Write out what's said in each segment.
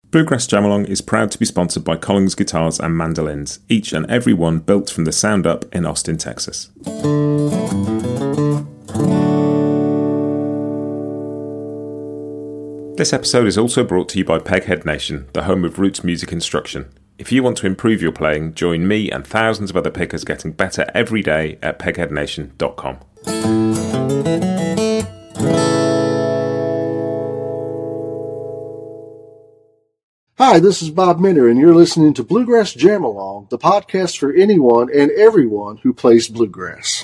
Bluegrass Jamalong is proud to be sponsored by Collings Guitars and Mandolins, each and every one built from the sound up in Austin, Texas. This episode is also brought to you by Peghead Nation, the home of roots music instruction. If you want to improve your playing, join me and thousands of other pickers getting better every day at pegheadnation.com. Hi, this is Bob Minner, and you're listening to Bluegrass Jamalong, the podcast for anyone and everyone who plays bluegrass.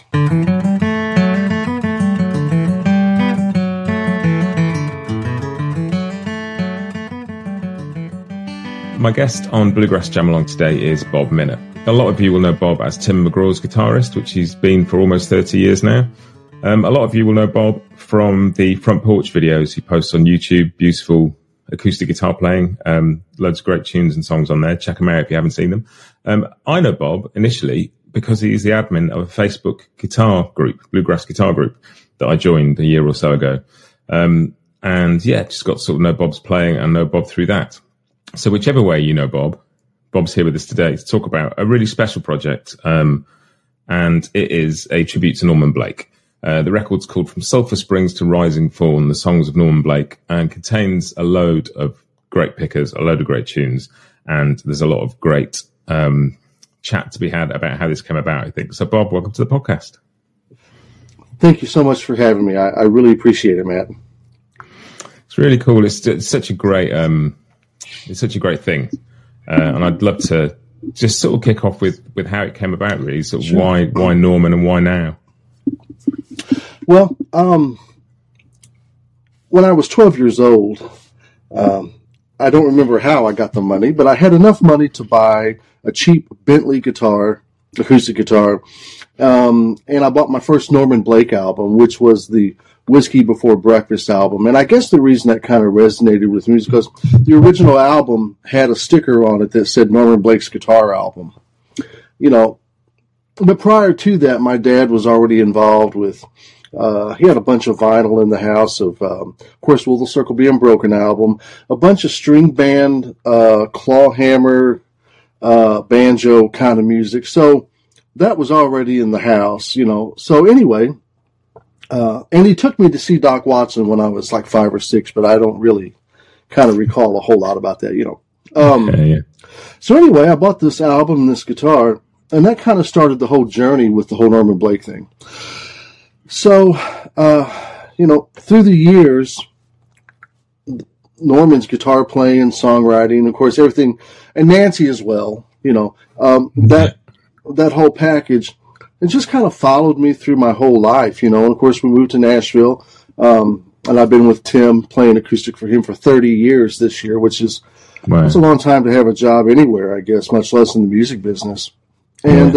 My guest on Bluegrass Jamalong today is Bob Minner. A lot of you will know Bob as Tim McGraw's guitarist, which he's been for almost 30 years now. A lot of you will know Bob from the Front Porch videos he posts on YouTube, beautiful acoustic guitar playing, loads of great tunes and songs on there. Check them out if you haven't seen them. I know Bob initially because he's the admin of a Facebook guitar group, Bluegrass Guitar Group, that I joined a year or so ago. Just got to sort of know Bob's playing and know Bob through that. So whichever way you know Bob, Bob's here with us today to talk about a really special project, and it is a tribute to Norman Blake. The record's called From Sulphur Springs to Rising Fawn, the songs of Norman Blake, and contains a load of great pickers, a load of great tunes, and there's a lot of great chat to be had about how this came about, I think. So, Bob, welcome to the podcast. Thank you so much for having me. I really appreciate it, Matt. It's really cool. It's such a great thing, and I'd love to just sort of kick off with how it came about, really. Sort of Sure. why Norman and why now? Well, when I was 12 years old, I don't remember how I got the money, but I had enough money to buy a cheap Bentley guitar, acoustic guitar, and I bought my first Norman Blake album, which was the Whiskey Before Breakfast album. And I guess the reason that kind of resonated with me is because the original album had a sticker on it that said Norman Blake's Guitar Album. You know, but prior to that, my dad was already involved with, he had a bunch of vinyl in the house of course, Will the Circle Be Unbroken album, a bunch of string band, claw hammer, banjo kind of music. So that was already in the house, you know. So anyway, and he took me to see Doc Watson when I was like 5 or 6, but I don't really kind of recall a whole lot about that, you know. So anyway, I bought this album and this guitar, and that kind of started the whole journey with the whole Norman Blake thing. So, you know, through the years, Norman's guitar playing, songwriting, of course, everything, and Nancy as well, you know, that whole package, it just kind of followed me through my whole life, you know. And of course, we moved to Nashville, and I've been with Tim playing acoustic for him for 30 years this year, which is It's a long time to have a job anywhere, I guess, much less in the music business. And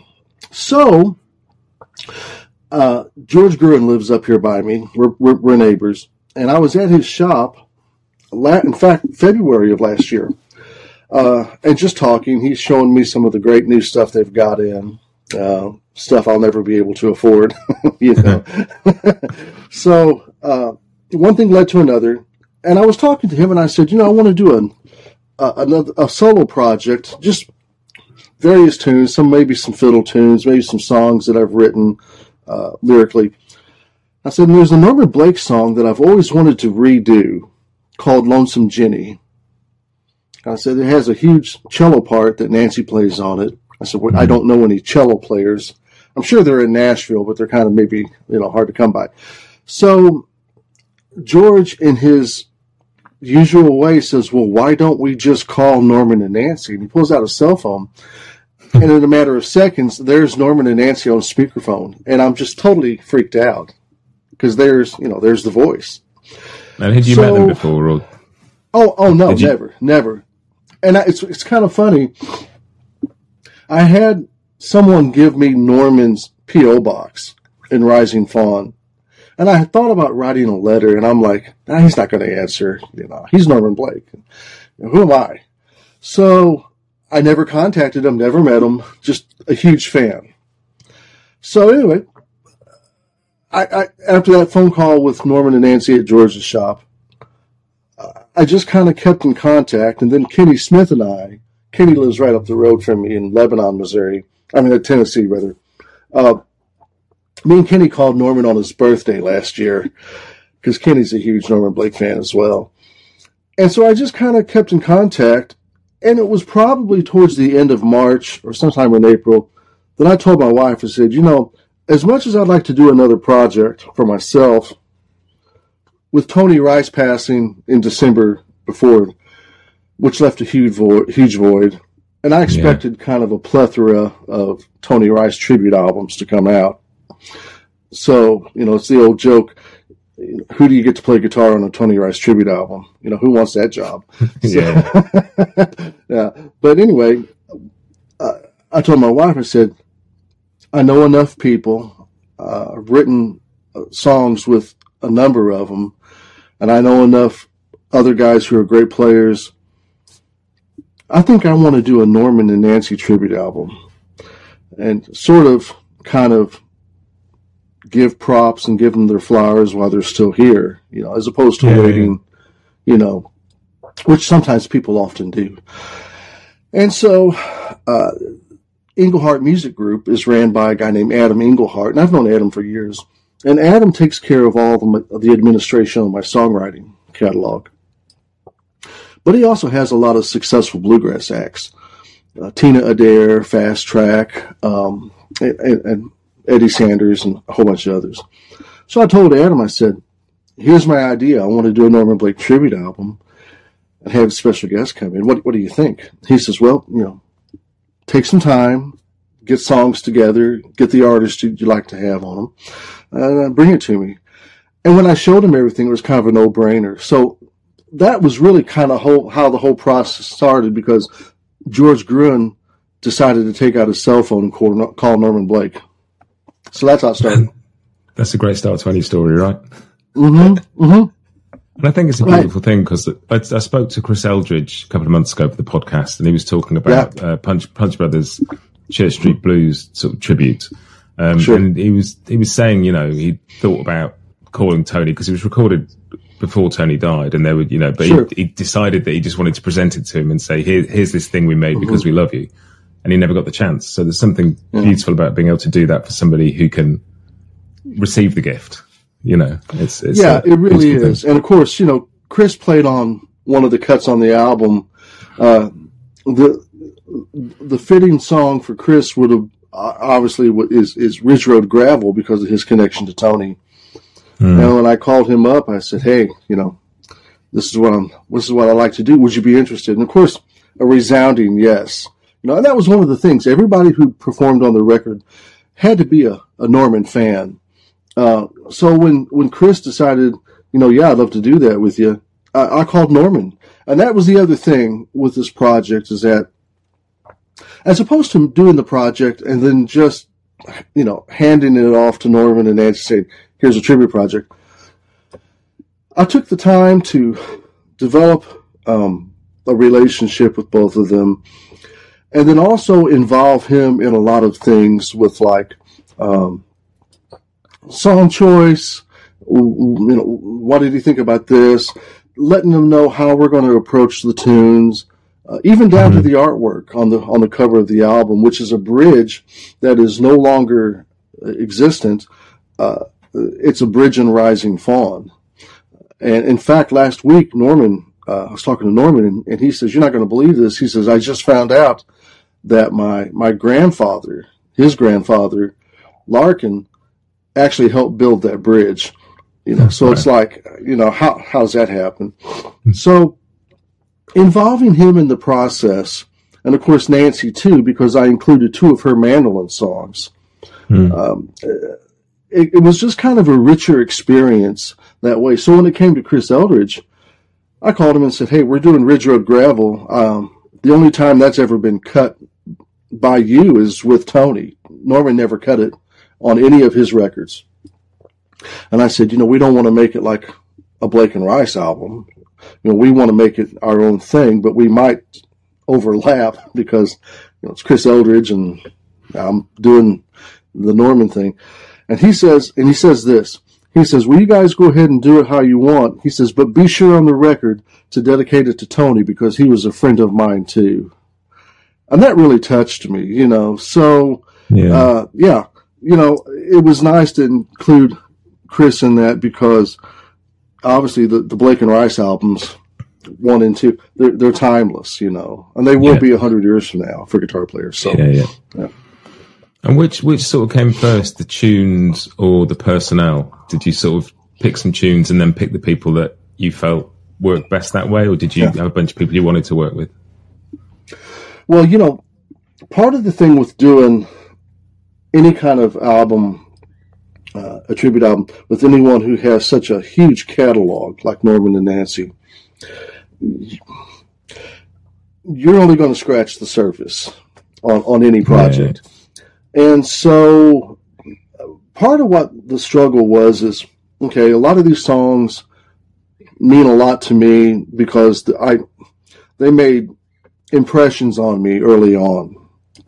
George Gruen lives up here by me. We're neighbors. And I was at his shop, in fact, February of last year, and just talking. He's showing me some of the great new stuff they've got in, stuff I'll never be able to afford, you know. So one thing led to another. And I was talking to him, and I said, you know, I want to do a solo project, just various tunes, maybe some fiddle tunes, maybe some songs that I've written lyrically. I said, there's a Norman Blake song that I've always wanted to redo called Lonesome Jenny. I said, it has a huge cello part that Nancy plays on it. I said, well, I don't know any cello players. I'm sure they're in Nashville, but they're kind of maybe, you know, hard to come by. So George, in his usual way, says, well, why don't we just call Norman and Nancy? And he pulls out a cell phone, and in a matter of seconds, there's Norman and Nancy on speakerphone. And I'm just totally freaked out because there's the voice. And had you met them before? Or Oh no, never. And it's kind of funny. I had someone give me Norman's P.O. box in Rising Fawn. And I thought about writing a letter, and I'm like, he's not going to answer. You know, he's Norman Blake. Who am I? So I never contacted him, never met him, just a huge fan. So anyway, I after that phone call with Norman and Nancy at George's shop, I just kind of kept in contact. And then Kenny Smith and Kenny lives right up the road from me in Lebanon, Missouri. Tennessee, rather. Me and Kenny called Norman on his birthday last year because Kenny's a huge Norman Blake fan as well. And so I just kind of kept in contact. And it was probably towards the end of March or sometime in April that I told my wife, I said, as much as I'd like to do another project for myself, with Tony Rice passing in December before, which left a huge void, and I expected kind of a plethora of Tony Rice tribute albums to come out. So, it's the old joke, who do you get to play guitar on a Tony Rice tribute album? Who wants that job? Yeah. But anyway, I told my wife, I said, I know enough people. I've written songs with a number of them, and I know enough other guys who are great players. I think I want to do a Norman and Nancy tribute album and sort of kind of give props and give them their flowers while they're still here, as opposed to waiting, which sometimes people often do. And so, Englehart Music Group is ran by a guy named Adam Englehart, and I've known Adam for years. And Adam takes care of all the administration on my songwriting catalog. But he also has a lot of successful bluegrass acts. Tina Adair, Fast Track, and Eddie Sanders, and a whole bunch of others. So I told Adam, I said, here's my idea. I want to do a Norman Blake tribute album and have special guests come in. What do you think? He says, well, take some time, get songs together, get the artists you'd like to have on them, and bring it to me. And when I showed him everything, it was kind of a no-brainer. So that was really kind of how the whole process started, because George Gruen decided to take out his cell phone and call Norman Blake. So that's how it started. That's a great start to any story, right? Mm-hmm. Mm-hmm. And I think it's a beautiful thing, because I spoke to Chris Eldridge a couple of months ago for the podcast, and he was talking about Punch Brothers Church Street Blues sort of tribute. Sure. And he was saying, he thought about calling Tony, because it was recorded before Tony died, and they would, but sure. he decided that he just wanted to present it to him and say, here's this thing we made because we love you. And he never got the chance. So there's something beautiful about being able to do that for somebody who can receive the gift. It's it really is. Thing. And of course, Chris played on one of the cuts on the album. The fitting song for Chris would have obviously is Ridge Road Gravel, because of his connection to Tony. And when I called him up, I said, hey, this is what I like to do. Would you be interested? And of course, a resounding yes. And that was one of the things. Everybody who performed on the record had to be a Norman fan. So when Chris decided, I'd love to do that with you, I called Norman. And that was the other thing with this project, is that as opposed to doing the project and then just, handing it off to Norman and Nancy saying, here's a tribute project, I took the time to develop a relationship with both of them, and then also involve him in a lot of things with song choice. What did he think about this? Letting them know how we're going to approach the tunes, even down to the artwork on the cover of the album, which is a bridge that is no longer existent. It's a bridge in Rising Fawn. And in fact, last week, Norman, I was talking to Norman, and he says, you're not going to believe this. He says, I just found out that my grandfather, his grandfather, Larkin, actually helped build that bridge. So it's like, how's that happen? So involving him in the process, and of course Nancy too, because I included 2 of her mandolin songs. It was just kind of a richer experience that way. So when it came to Chris Eldridge, I called him and said, hey, we're doing Ridge Road Gravel. The only time that's ever been cut by you is with Tony. Norman never cut it on any of his records. And I said, we don't want to make it like a Blake and Rice album. We want to make it our own thing, but we might overlap because it's Chris Eldridge and I'm doing the Norman thing. And he says this. He says, well, you guys go ahead and do it how you want. He says, but be sure on the record to dedicate it to Tony because he was a friend of mine too. And that really touched me, you know. So, yeah, you know, it was nice to include Chris in that because obviously the Blake and Rice albums, 1 and 2, they're timeless, you know, and they will be 100 years from now for guitar players. So, yeah. And which sort of came first, the tunes or the personnel? Did you sort of pick some tunes and then pick the people that you felt worked best that way, or did you have a bunch of people you wanted to work with? Well, you know, part of the thing with doing any kind of album, a tribute album, with anyone who has such a huge catalog like Norman and Nancy, you're only going to scratch the surface on any project. Yeah. And so part of what the struggle was is, okay, a lot of these songs mean a lot to me because they made impressions on me early on.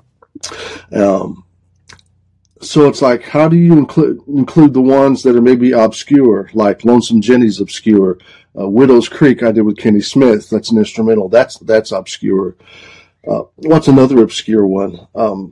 So it's like, how do you include the ones that are maybe obscure, like Lonesome Jenny's obscure, Widow's Creek I did with Kenny Smith, that's an instrumental, that's obscure. What's another obscure one?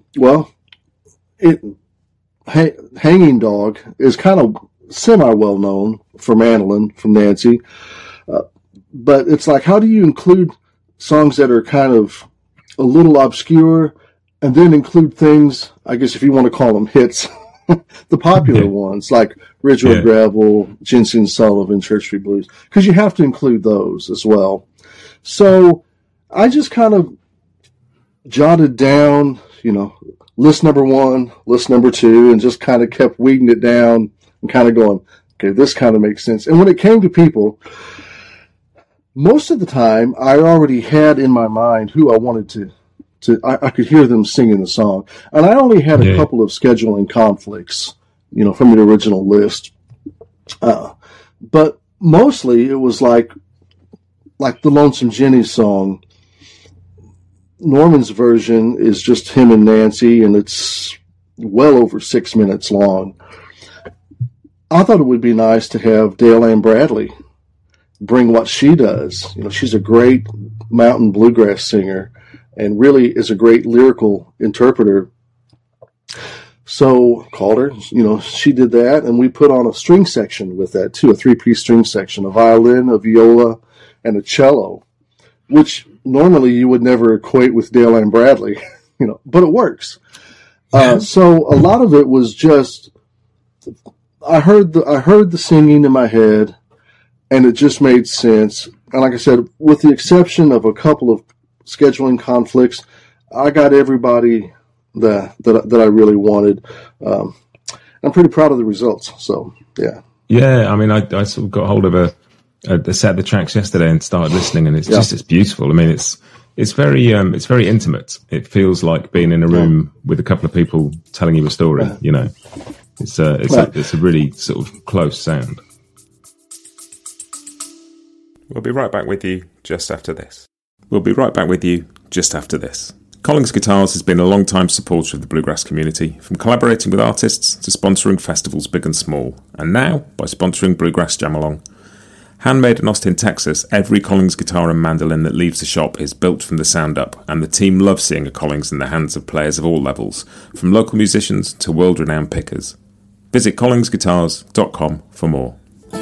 Hanging Dog is kind of semi-well known for Mandolin, from Nancy. But it's like, how do you include songs that are kind of a little obscure and then include things, I guess if you want to call them hits, the popular ones like Ridge Road Gravel, Ginseng Sullivan, Church Street Blues, because you have to include those as well. So I just kind of jotted down, you know, list number 1, list number 2, and just kind of kept weeding it down and kind of going, okay, this kind of makes sense. And when it came to people, most of the time I already had in my mind who I wanted to I could hear them singing the song. And I only had a couple of scheduling conflicts, you know, from the original list. But mostly it was like the Lonesome Jenny song. Norman's version is just him and Nancy, and it's well over 6 minutes long. I thought it would be nice to have Dale Ann Bradley bring what she does. You know, she's a great mountain bluegrass singer and really is a great lyrical interpreter. So called her, you know, she did that, and we put on a string section with that too, a 3-piece string section, a violin, a viola, and a cello, which normally you would never equate with Dale Ann Bradley, you know, but it works. So a lot of it was just, I heard the singing in my head, and it just made sense. And like I said, with the exception of a couple of scheduling conflicts, I got everybody that I really wanted. I'm pretty proud of the results. So yeah. Yeah, I mean, I sort of got hold of a set of the tracks yesterday and started listening, and it's beautiful. I mean, it's very intimate. It feels like being in a room with a couple of people telling you a story. You know, it's a really sort of close sound. We'll be right back with you just after this. Collings Guitars has been a long-time supporter of the bluegrass community, from collaborating with artists to sponsoring festivals big and small, and now by sponsoring Bluegrass Jamalong. Handmade in Austin, Texas, every Collings guitar and mandolin that leaves the shop is built from the sound up, and the team loves seeing a Collings in the hands of players of all levels, from local musicians to world-renowned pickers. Visit collingsguitars.com for more.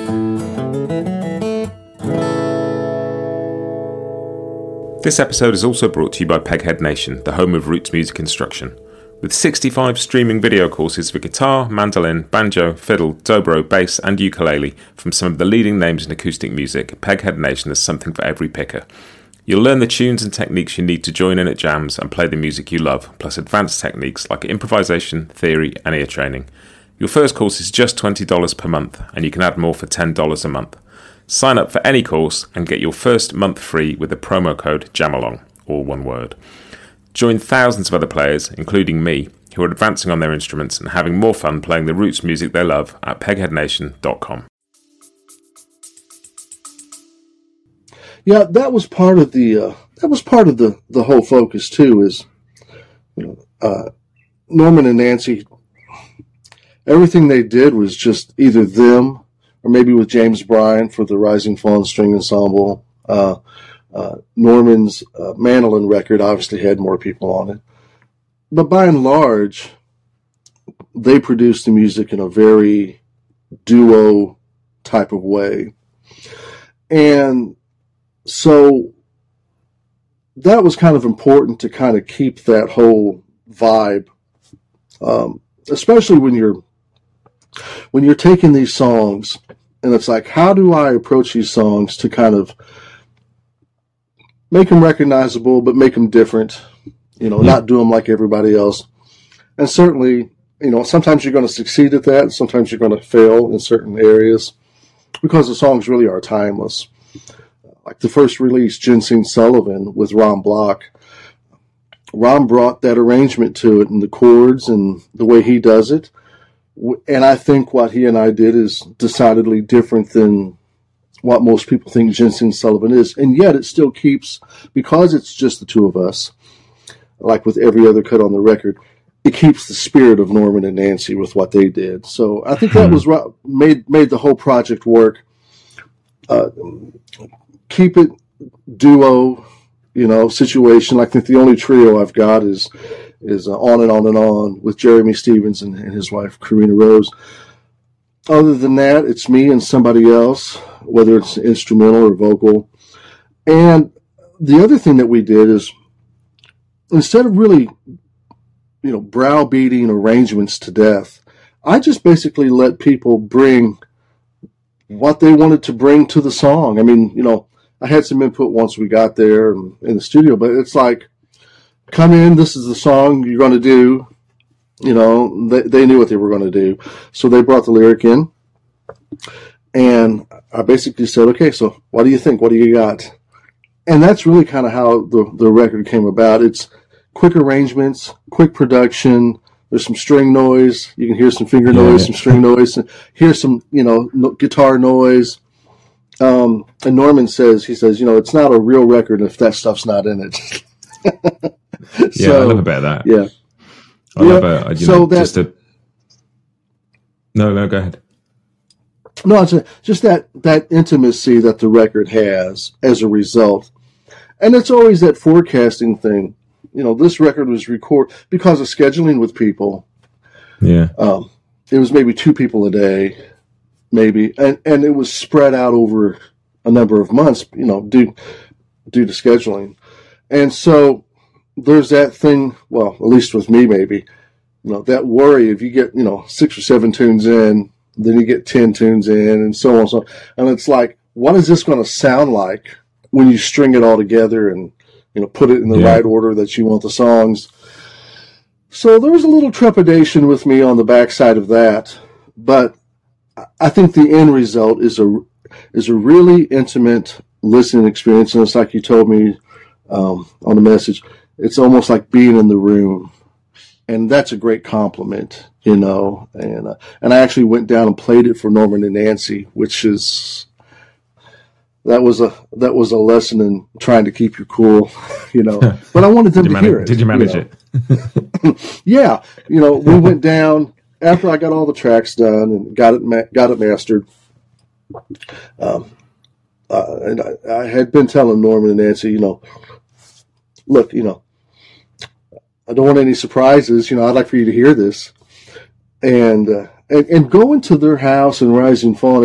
This episode is also brought to you by Peghead Nation, the home of roots music instruction. With 65 streaming video courses for guitar, mandolin, banjo, fiddle, dobro, bass and ukulele from some of the leading names in acoustic music, Peghead Nation has something for every picker. You'll learn the tunes and techniques you need to join in at jams and play the music you love, plus advanced techniques like improvisation, theory and ear training. Your first course is just $20 per month, and you can add more for $10 a month. Sign up for any course and get your first month free with the promo code JAMALONG, all one word. Join thousands of other players, including me, who are advancing on their instruments and having more fun playing the roots music they love at pegheadnation.com. Yeah, that was part of the whole focus too. Is Norman and Nancy, everything they did was just either them or maybe with James Bryan for the Rising Fawn String Ensemble. Norman's mandolin record obviously had more people on it. But by and large, they produced the music in a very duo type of way. And so that was kind of important to kind of keep that whole vibe, especially when you're taking these songs and it's like, how do I approach these songs to kind of make them recognizable, but make them different, not do them like everybody else. And certainly, sometimes you're going to succeed at that. Sometimes you're going to fail in certain areas because the songs really are timeless. Like the first release, Ginseng Sullivan with Ron Block. Ron brought that arrangement to it and the chords and the way he does it. And I think what he and I did is decidedly different than what most people think Ginseng Sullivan is. And yet it still keeps, because it's just the two of us, like with every other cut on the record, it keeps the spirit of Norman and Nancy with what they did. So I think that was what made the whole project work. Keep it duo, situation. I think the only trio I've got is On and On and On with Jeremy Stevens and his wife, Karina Rose. Other than that, it's me and somebody else, whether it's instrumental or vocal. And the other thing that we did is, instead of really, browbeating arrangements to death, I just basically let people bring what they wanted to bring to the song. I mean, I had some input once we got there in the studio, but it's like, come in, this is the song you're going to do. They knew what they were going to do. So they brought the lyric in, and I basically said, okay, so what do you think? What do you got? And that's really kind of how the record came about. It's quick arrangements, quick production. There's some string noise. You can hear some finger noise, some string noise, and hear some, guitar noise. And Norman says, it's not a real record if that stuff's not in it. I love about that. Yeah. I love it. No, go ahead. No, it's just that intimacy that the record has as a result. And it's always that forecasting thing. This record was recorded because of scheduling with people. Yeah. It was maybe 2 people a day, maybe. And it was spread out over a number of months, due to scheduling. And so there's that thing, well, at least with me, maybe, that worry if you get, 6 or 7 tunes in, then you get 10 tunes in and so on and so on. And it's like, what is this going to sound like when you string it all together and, put it in the right order that you want the songs? So there was a little trepidation with me on the backside of that, but I think the end result is a really intimate listening experience. And it's like you told me on the message, it's almost like being in the room. And that's a great compliment, and I actually went down and played it for Norman and Nancy, which is, that was a lesson in trying to keep you cool, but I wanted them to hear it. Did you manage it? Yeah. We went down after I got all the tracks done and got it mastered. And I had been telling Norman and Nancy, look, I don't want any surprises. I'd like for you to hear this, and going to their house in Rising Fawn.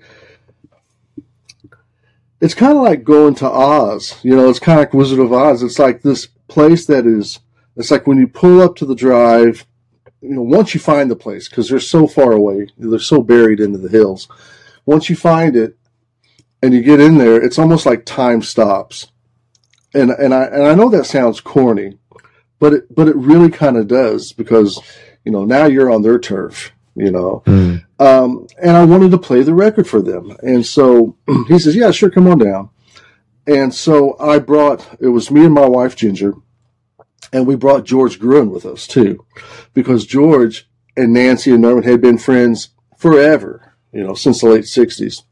It's kind of like going to Oz. It's kind of like Wizard of Oz. It's like this place it's like when you pull up to the drive. Once you find the place, because they're so far away, they're so buried into the hills. Once you find it and you get in there, it's almost like time stops. And I know that sounds corny. But it really kind of does, because, now you're on their turf, and I wanted to play the record for them. And so he says, yeah, sure, come on down. And so it was me and my wife, Ginger, and we brought George Gruen with us too, because George and Nancy and Norman had been friends forever, since the late 60s.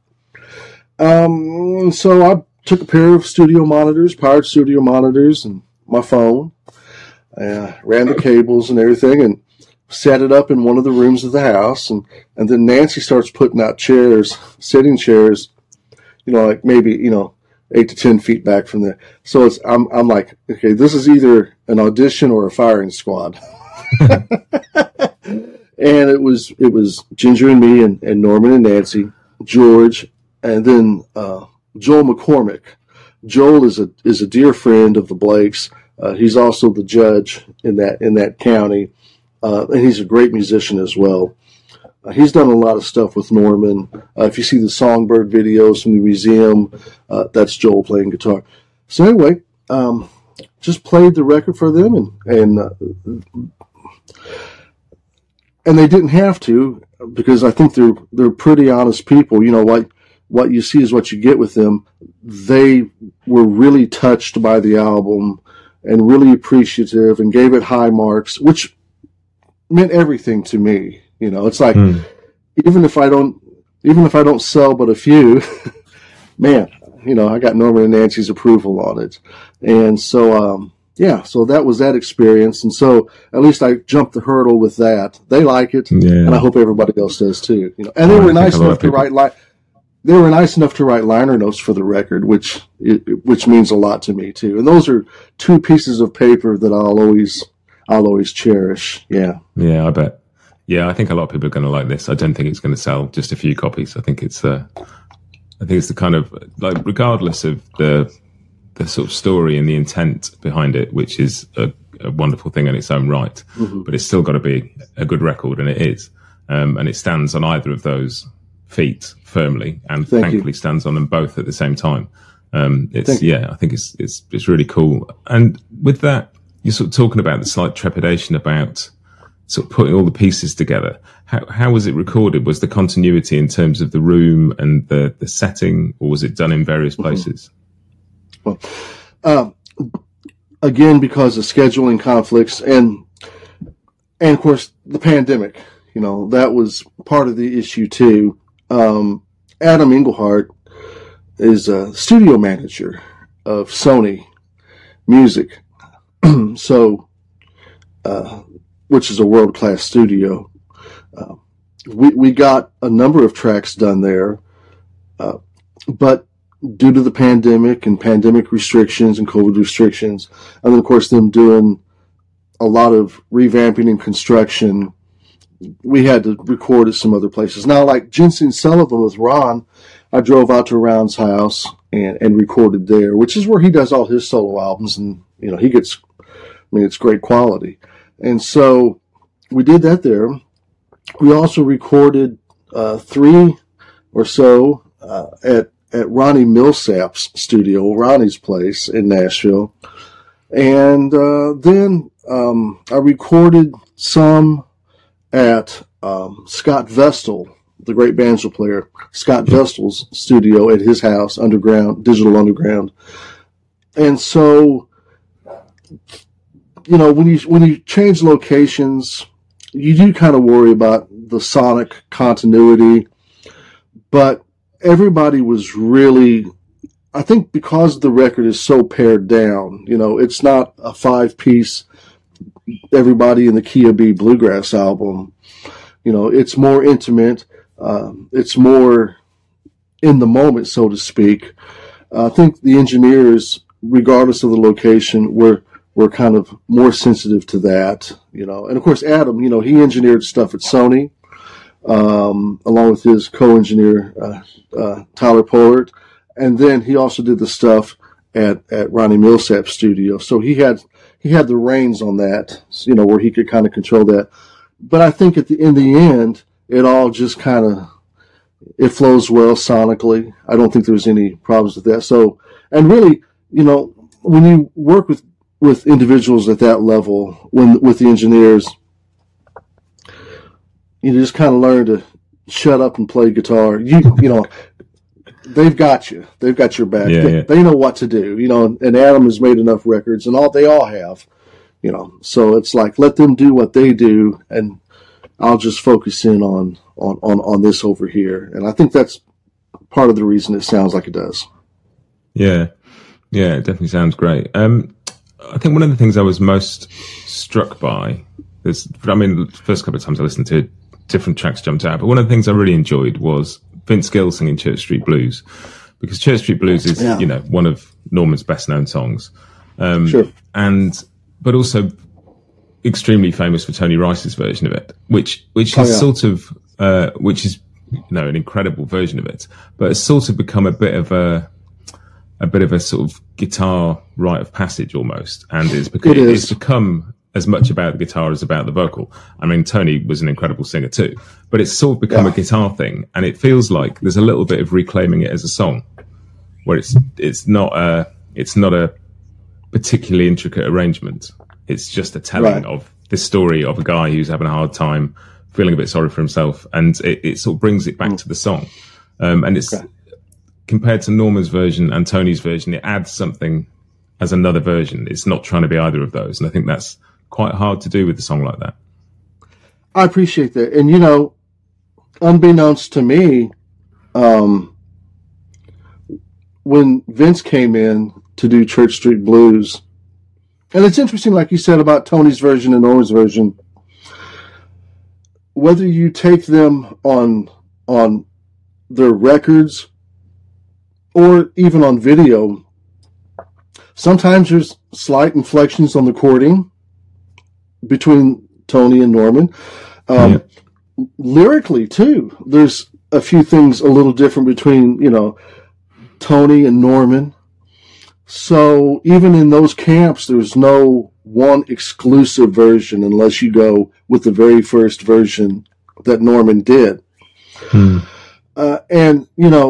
So I took a pair of powered studio monitors and my phone, ran the cables and everything, and set it up in one of the rooms of the house, and then Nancy starts putting out chairs, sitting chairs, like maybe 8 to 10 feet back from there. So I'm like, okay, this is either an audition or a firing squad. And it was Ginger and me and Norman and Nancy, George, and then Joel McCormick. Joel is a dear friend of the Blakes. He's also the judge in that county, and he's a great musician as well. He's done a lot of stuff with Norman. If you see the Songbird videos from the museum, that's Joel playing guitar. So anyway, just played the record for them, and they didn't have to, because I think they're pretty honest people. What you see is what you get with them. They were really touched by the album and really appreciative and gave it high marks, which meant everything to me. It's like, even if I don't sell but a few, man, I got Norman and Nancy's approval on it. And so, so that was that experience. And so at least I jumped the hurdle with that. They like it. Yeah. And I hope everybody else does too, and they were nice enough to write they were nice enough to write liner notes for the record, which means a lot to me too. And those are two pieces of paper that I'll always cherish. Yeah. Yeah, I bet. Yeah, I think a lot of people are going to like this. I don't think it's going to sell just a few copies. I think it's the kind of, like, regardless of the sort of story and the intent behind it, which is a wonderful thing in its own right, but it's still got to be a good record, and it is. And it stands on either of those feet firmly, and thankfully stands on them both at the same time. I think it's really cool. And with that, you're sort of talking about the slight trepidation about sort of putting all the pieces together. How was it recorded? Was the continuity in terms of the room and the setting, or was it done in various places? Well, again, because of scheduling conflicts and of course the pandemic, that was part of the issue too. Adam Engelhardt is a studio manager of Sony Music, so which is a world-class studio. We got a number of tracks done there, but due to the pandemic and pandemic restrictions and COVID restrictions, and then of course them doing a lot of revamping and construction, we had to record at some other places. Now, like Ginseng Sullivan with Ron, I drove out to Ron's house and recorded there, which is where he does all his solo albums, and it's great quality. And so we did that there. We also recorded 3 or so at Ronnie Millsap's studio, Ronnie's place in Nashville. And then I recorded some at Scott Vestal, the great banjo player, Scott Vestal's studio at his house, Digital Underground. And so, when you change locations, you do kind of worry about the sonic continuity, but everybody was really, I think because the record is so pared down, it's not a 5-piece, everybody in the key of B bluegrass album. It's more intimate. It's more in the moment, so to speak. I think the engineers, regardless of the location, were kind of more sensitive to that, And of course, Adam, he engineered stuff at Sony, along with his co-engineer, Tyler Pollard. And then he also did the stuff at Ronnie Millsap's studio. So he had the reins on that, where he could kind of control that. But I think in the end, it all just kind of, it flows well sonically. I don't think there's any problems with that. So, and really, when you work with individuals at that level, with the engineers, you just kind of learn to shut up and play guitar. They've got you. They've got your back. They know what to do. And Adam has made enough records, and they all have. So it's like, let them do what they do, and I'll just focus in on this over here. And I think that's part of the reason it sounds like it does. Yeah, it definitely sounds great. I think one of the things I was most struck by The first couple of times I listened to it, different tracks jumped out. But one of the things I really enjoyed was Vince Gill singing Church Street Blues, because Church Street Blues is, one of Norman's best known songs. Sure. But also extremely famous for Tony Rice's version of it, which is an incredible version of it, but it's sort of become a bit of a sort of guitar rite of passage almost, and it's become as much about the guitar as about the vocal. I mean, Tony was an incredible singer too, but it's sort of become a guitar thing, and it feels like there's a little bit of reclaiming it as a song, where it's not a particularly intricate arrangement. It's just a telling of this story of a guy who's having a hard time, feeling a bit sorry for himself, and it sort of brings it back to the song. And it's compared to Norman's version and Tony's version, it adds something as another version. It's not trying to be either of those, and I think that's quite hard to do with a song like that. I appreciate that. And, unbeknownst to me, when Vince came in to do Church Street Blues, and it's interesting, like you said, about Tony's version and Norman's version, whether you take them on their records or even on video, sometimes there's slight inflections on the chording between Tony and Norman. Lyrically, too, there's a few things a little different between, Tony and Norman. So even in those camps, there's no one exclusive version unless you go with the very first version that Norman did. And,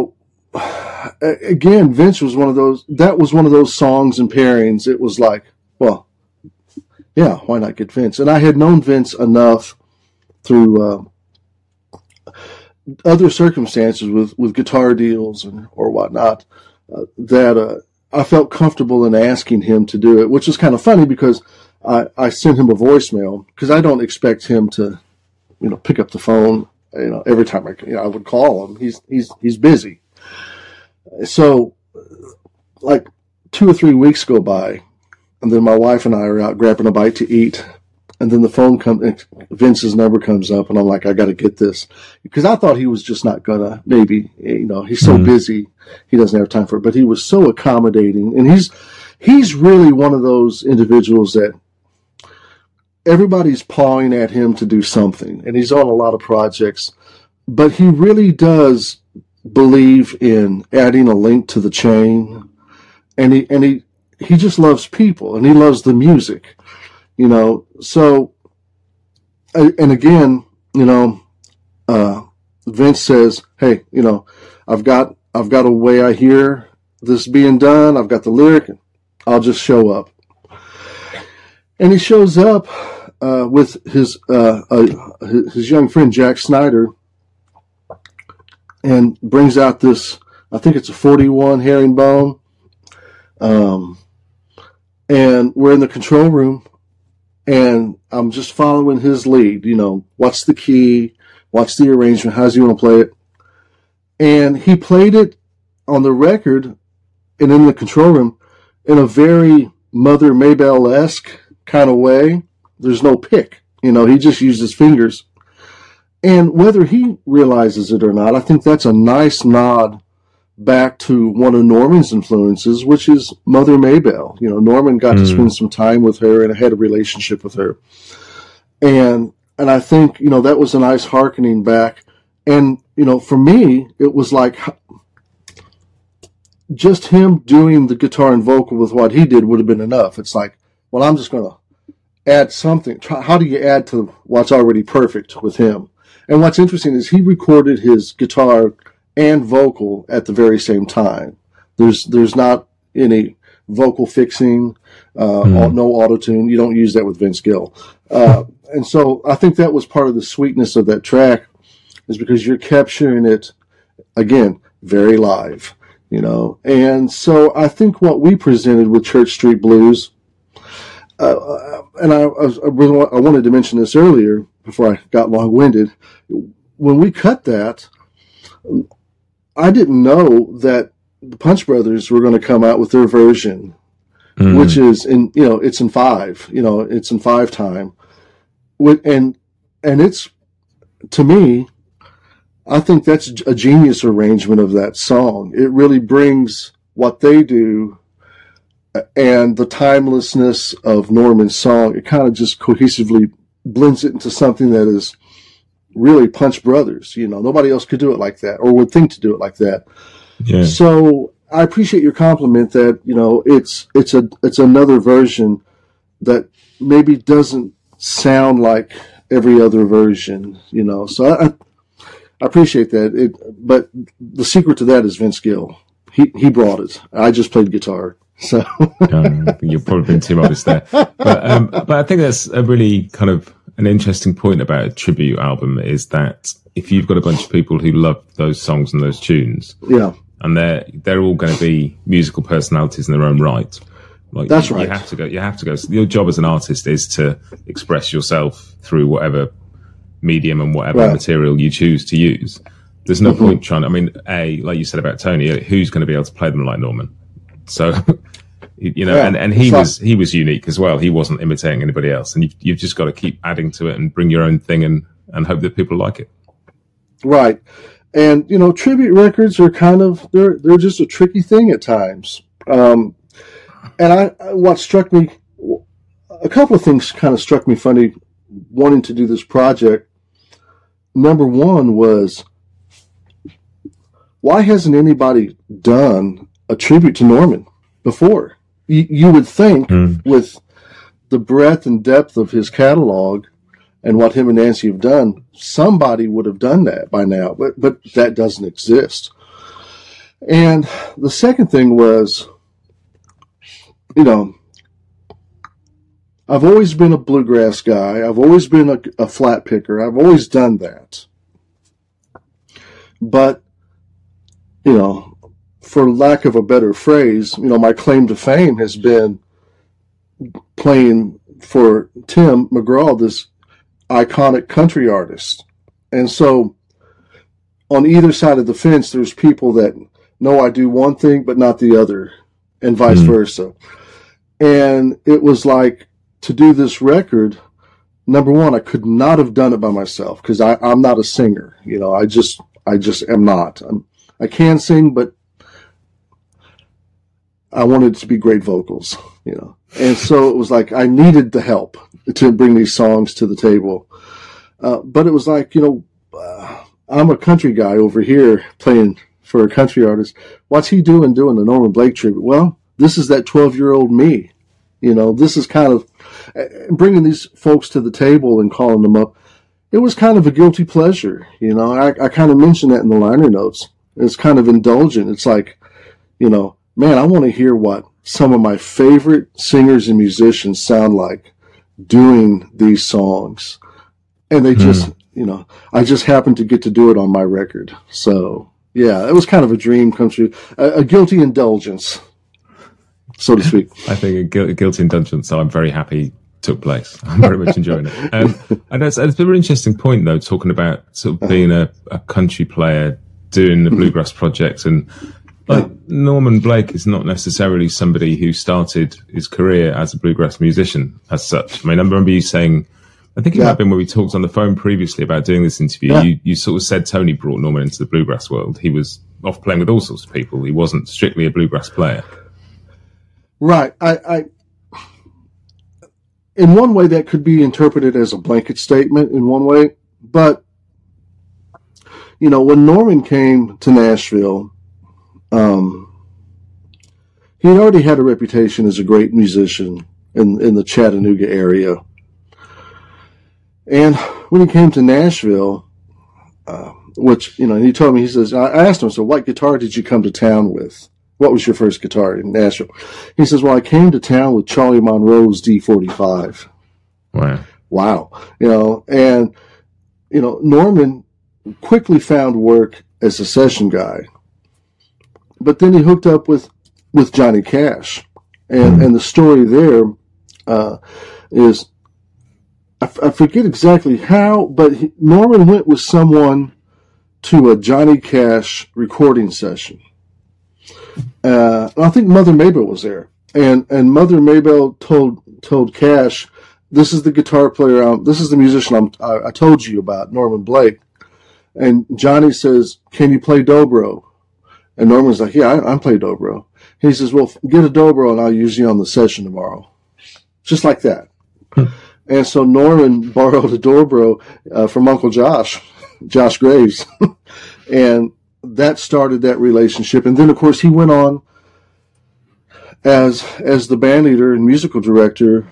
again, Vince was one of those songs and pairings. It was like, well, yeah, why not get Vince? And I had known Vince enough through other circumstances with guitar deals or whatnot that I felt comfortable in asking him to do it, which is kind of funny because I sent him a voicemail because I don't expect him to, pick up the phone, every time I would call him. He's busy. So like 2 or 3 weeks go by, and then my wife and I are out grabbing a bite to eat. And then the phone comes, Vince's number comes up, and I'm like, I got to get this. Because I thought he was just not going to, maybe, he's so busy, he doesn't have time for it. But he was so accommodating. And he's really one of those individuals that everybody's pawing at him to do something. And he's on a lot of projects. But he really does believe in adding a link to the chain. And he just loves people, and he loves the music. So, and again, Vince says, hey, I've got a way I hear this being done. I've got the lyric. I'll just show up. And he shows up, with his young friend, Jack Snyder, and brings out this, I think it's a 41 herringbone. And we're in the control room. And I'm just following his lead, what's the key, what's the arrangement, how does he want to play it? And he played it on the record and in the control room in a very Mother Maybelle-esque kind of way. There's no pick, he just used his fingers. And whether he realizes it or not, I think that's a nice nod back to one of Norman's influences, which is Mother Maybelle. Norman got to spend some time with her and had a relationship with her. And I think, that was a nice hearkening back. And, for me, it was like just him doing the guitar and vocal with what he did would have been enough. It's like, well, I'm just going to add something. How do you add to what's already perfect with him? And what's interesting is he recorded his guitar and vocal at the very same time. There's not any vocal fixing, no auto-tune. You don't use that with Vince Gill. And so I think that was part of the sweetness of that track, is because you're capturing it, again, very live, And so I think what we presented with Church Street Blues, and I wanted to mention this earlier before I got long-winded. When we cut that, I didn't know that the Punch Brothers were going to come out with their version, which is it's in 5, it's in 5 time, And it's, to me, I think that's a genius arrangement of that song. It really brings what they do and the timelessness of Norman's song. It kind of just cohesively blends it into something that is really Punch Brothers. Nobody else could do it like that or would think to do it like that. Yeah. So I appreciate your compliment that, it's another version that maybe doesn't sound like every other version, So I appreciate that. But the secret to that is Vince Gill. He brought it. I just played guitar. So you've probably been too modest there. But I think that's a really kind of an interesting point about a tribute album is that if you've got a bunch of people who love those songs and those tunes, yeah, and they're all going to be musical personalities in their own right. That's right. You have to go. So your job as an artist is to express yourself through whatever medium and whatever material you choose to use. There's no point trying. I mean, like you said about Tony, who's going to be able to play them like Norman? So, and he was unique as well. He wasn't imitating anybody else, and you've just got to keep adding to it and bring your own thing and hope that people like it. Right. And tribute records are kind of they're just a tricky thing at times. And what struck me, a couple of things kind of struck me funny wanting to do this project. Number one was, why hasn't anybody done a tribute to Norman before? You would think with the breadth and depth of his catalog and what him and Nancy have done, somebody would have done that by now, but that doesn't exist. And the second thing was, I've always been a bluegrass guy. I've always been a flat picker. I've always done that. But, for lack of a better phrase, my claim to fame has been playing for Tim McGraw, this iconic country artist. And so on either side of the fence, there's people that know I do one thing, but not the other, and vice versa. And it was like, to do this record, number one, I could not have done it by myself because I'm not a singer. I just am not. I can sing, but I wanted it to be great vocals, And so it was like I needed the help to bring these songs to the table. But it was like, I'm a country guy over here playing for a country artist. What's he doing the Norman Blake tribute? Well, this is that 12-year-old me. This is kind of bringing these folks to the table and calling them up. It was kind of a guilty pleasure. I kind of mentioned that in the liner notes. It's kind of indulgent. It's like, man, I want to hear what some of my favorite singers and musicians sound like doing these songs. And they just, I just happened to get to do it on my record. So, yeah, it was kind of a dream come true, a guilty indulgence, so to speak. I think a guilty indulgence, so I'm very happy took place. I'm very much enjoying it. And it's a very interesting point, though, talking about sort of being a country player, doing the Bluegrass Project. And Norman Blake is not necessarily somebody who started his career as a bluegrass musician as such. I mean, I remember you saying, I think it might have been when we talked on the phone previously about doing this interview, you sort of said Tony brought Norman into the bluegrass world. He was off playing with all sorts of people. He wasn't strictly a bluegrass player. Right. I in one way that could be interpreted as a blanket statement in one way, but when Norman came to Nashville, he already had a reputation as a great musician in the Chattanooga area. And when he came to Nashville, which, he told me, he says, I asked him, so what guitar did you come to town with? What was your first guitar in Nashville? He says, well, I came to town with Charlie Monroe's D45. Wow. Norman quickly found work as a session guy. But then he hooked up with Johnny Cash. And the story there is, I forget exactly how, but Norman went with someone to a Johnny Cash recording session. I think Mother Maybelle was there. And Mother Maybelle told Cash, this is the guitar player. This is the musician I told you about, Norman Blake. And Johnny says, can you play dobro? And Norman's like, yeah, I play dobro. He says, well, get a dobro and I'll use you on the session tomorrow. Just like that. And so Norman borrowed a dobro from Uncle Josh Graves. And that started that relationship. And then, of course, he went on as the band leader and musical director,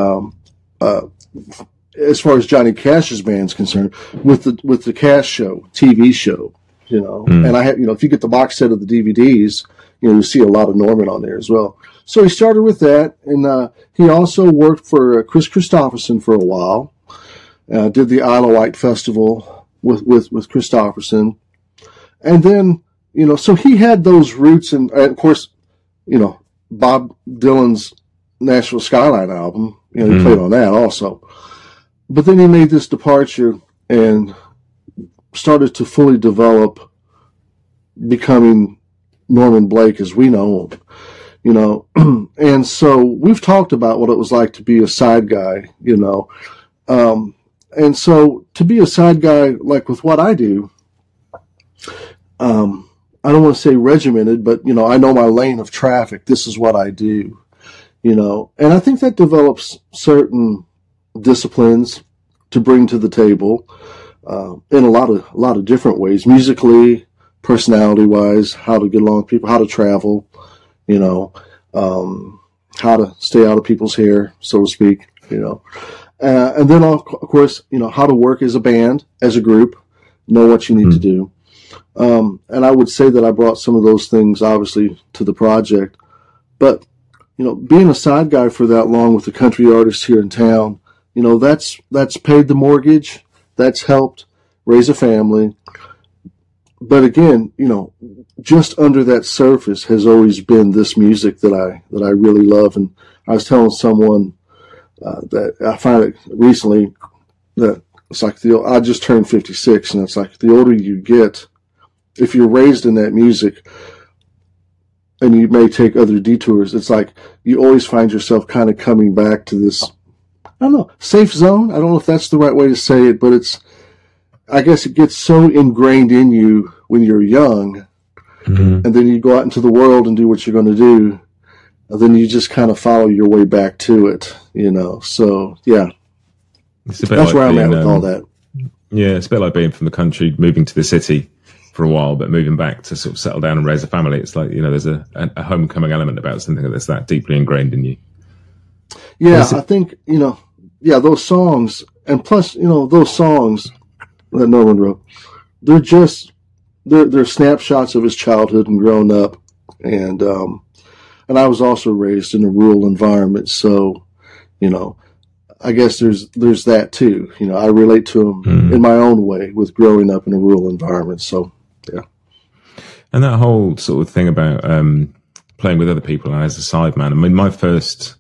as far as Johnny Cash's band's concerned, with the Cash Show, TV show, And I have, if you get the box set of the DVDs, you see a lot of Norman on there as well. So he started with that, and he also worked for Chris Christopherson for a while. Did the Isle of Wight Festival with Christopherson, and then so he had those roots, and of course, Bob Dylan's Nashville Skyline album. He played on that also. But then he made this departure and started to fully develop, becoming Norman Blake as we know him, And so we've talked about what it was like to be a side guy, And so to be a side guy, like with what I do, I don't want to say regimented, but, I know my lane of traffic. This is what I do, And I think that develops certain disciplines to bring to the table in a lot of different ways, musically, personality wise, how to get along with people, how to travel, how to stay out of people's hair, so to speak, and then of course, how to work as a band, as a group, know what you need to do. And I would say that I brought some of those things obviously to the project, but being a side guy for that long with the country artists here in town, that's paid the mortgage, that's helped raise a family. But again, just under that surface has always been this music that I really love. And I was telling someone that I find it recently that it's like I just turned 56, and it's like the older you get, if you're raised in that music, and you may take other detours, it's like you always find yourself kind of coming back to this, I don't know, safe zone. I don't know if that's the right way to say it, but I guess it gets so ingrained in you when you're young, and then you go out into the world and do what you're going to do, and then you just kind of follow your way back to it, So, yeah, that's like where I'm at with all that. Yeah, it's a bit like being from the country, moving to the city for a while, but moving back to sort of settle down and raise a family. It's like, there's a homecoming element about something that's that deeply ingrained in you. Yeah, I think, those songs, and plus, those songs that Norman wrote, they're snapshots of his childhood and growing up. And I was also raised in a rural environment. So, I guess there's that too. I relate to him in my own way with growing up in a rural environment. So, yeah. And that whole sort of thing about playing with other people as a sideman. I mean, my first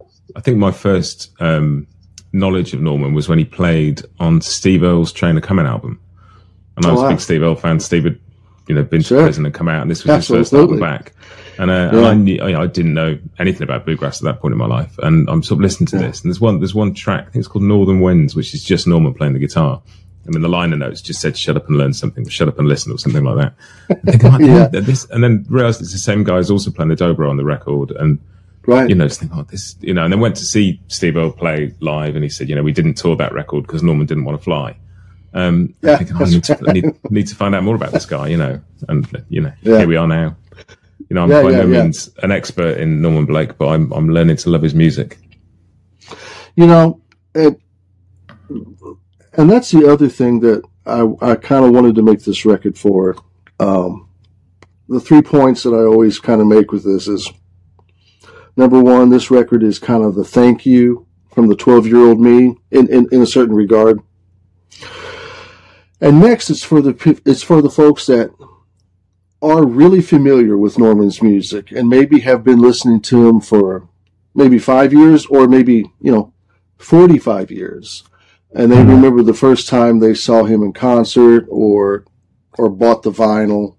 knowledge of Norman was when he played on Steve Earle's Train a Comin' album. And I was a big Steve Earle fan. Steve had, been to prison and come out, and this was his first album back. And I didn't know anything about bluegrass at that point in my life. And I'm sort of listening to this, and there's one track, I think it's called Northern Winds, which is just Norman playing the guitar. I mean, the liner notes just said, "Shut up and learn something," or "Shut up and listen," or something like that. And thinking, and then realized it's the same guy who's also playing the dobro on the record, and just think, this, and then went to see Steve Earle play live, and he said, we didn't tour that record because Norman didn't want to fly. Thinking, I need to find out more about this guy, and here we are now. I'm by no means an expert in Norman Blake, but I'm learning to love his music. And that's the other thing that I kind of wanted to make this record for. The 3 points that I always kind of make with this is, number one, this record is kind of the thank you from the 12-year-old me in a certain regard. And next, it's for the folks that are really familiar with Norman's music and maybe have been listening to him for maybe 5 years or maybe 45 years. And they remember the first time they saw him in concert or bought the vinyl.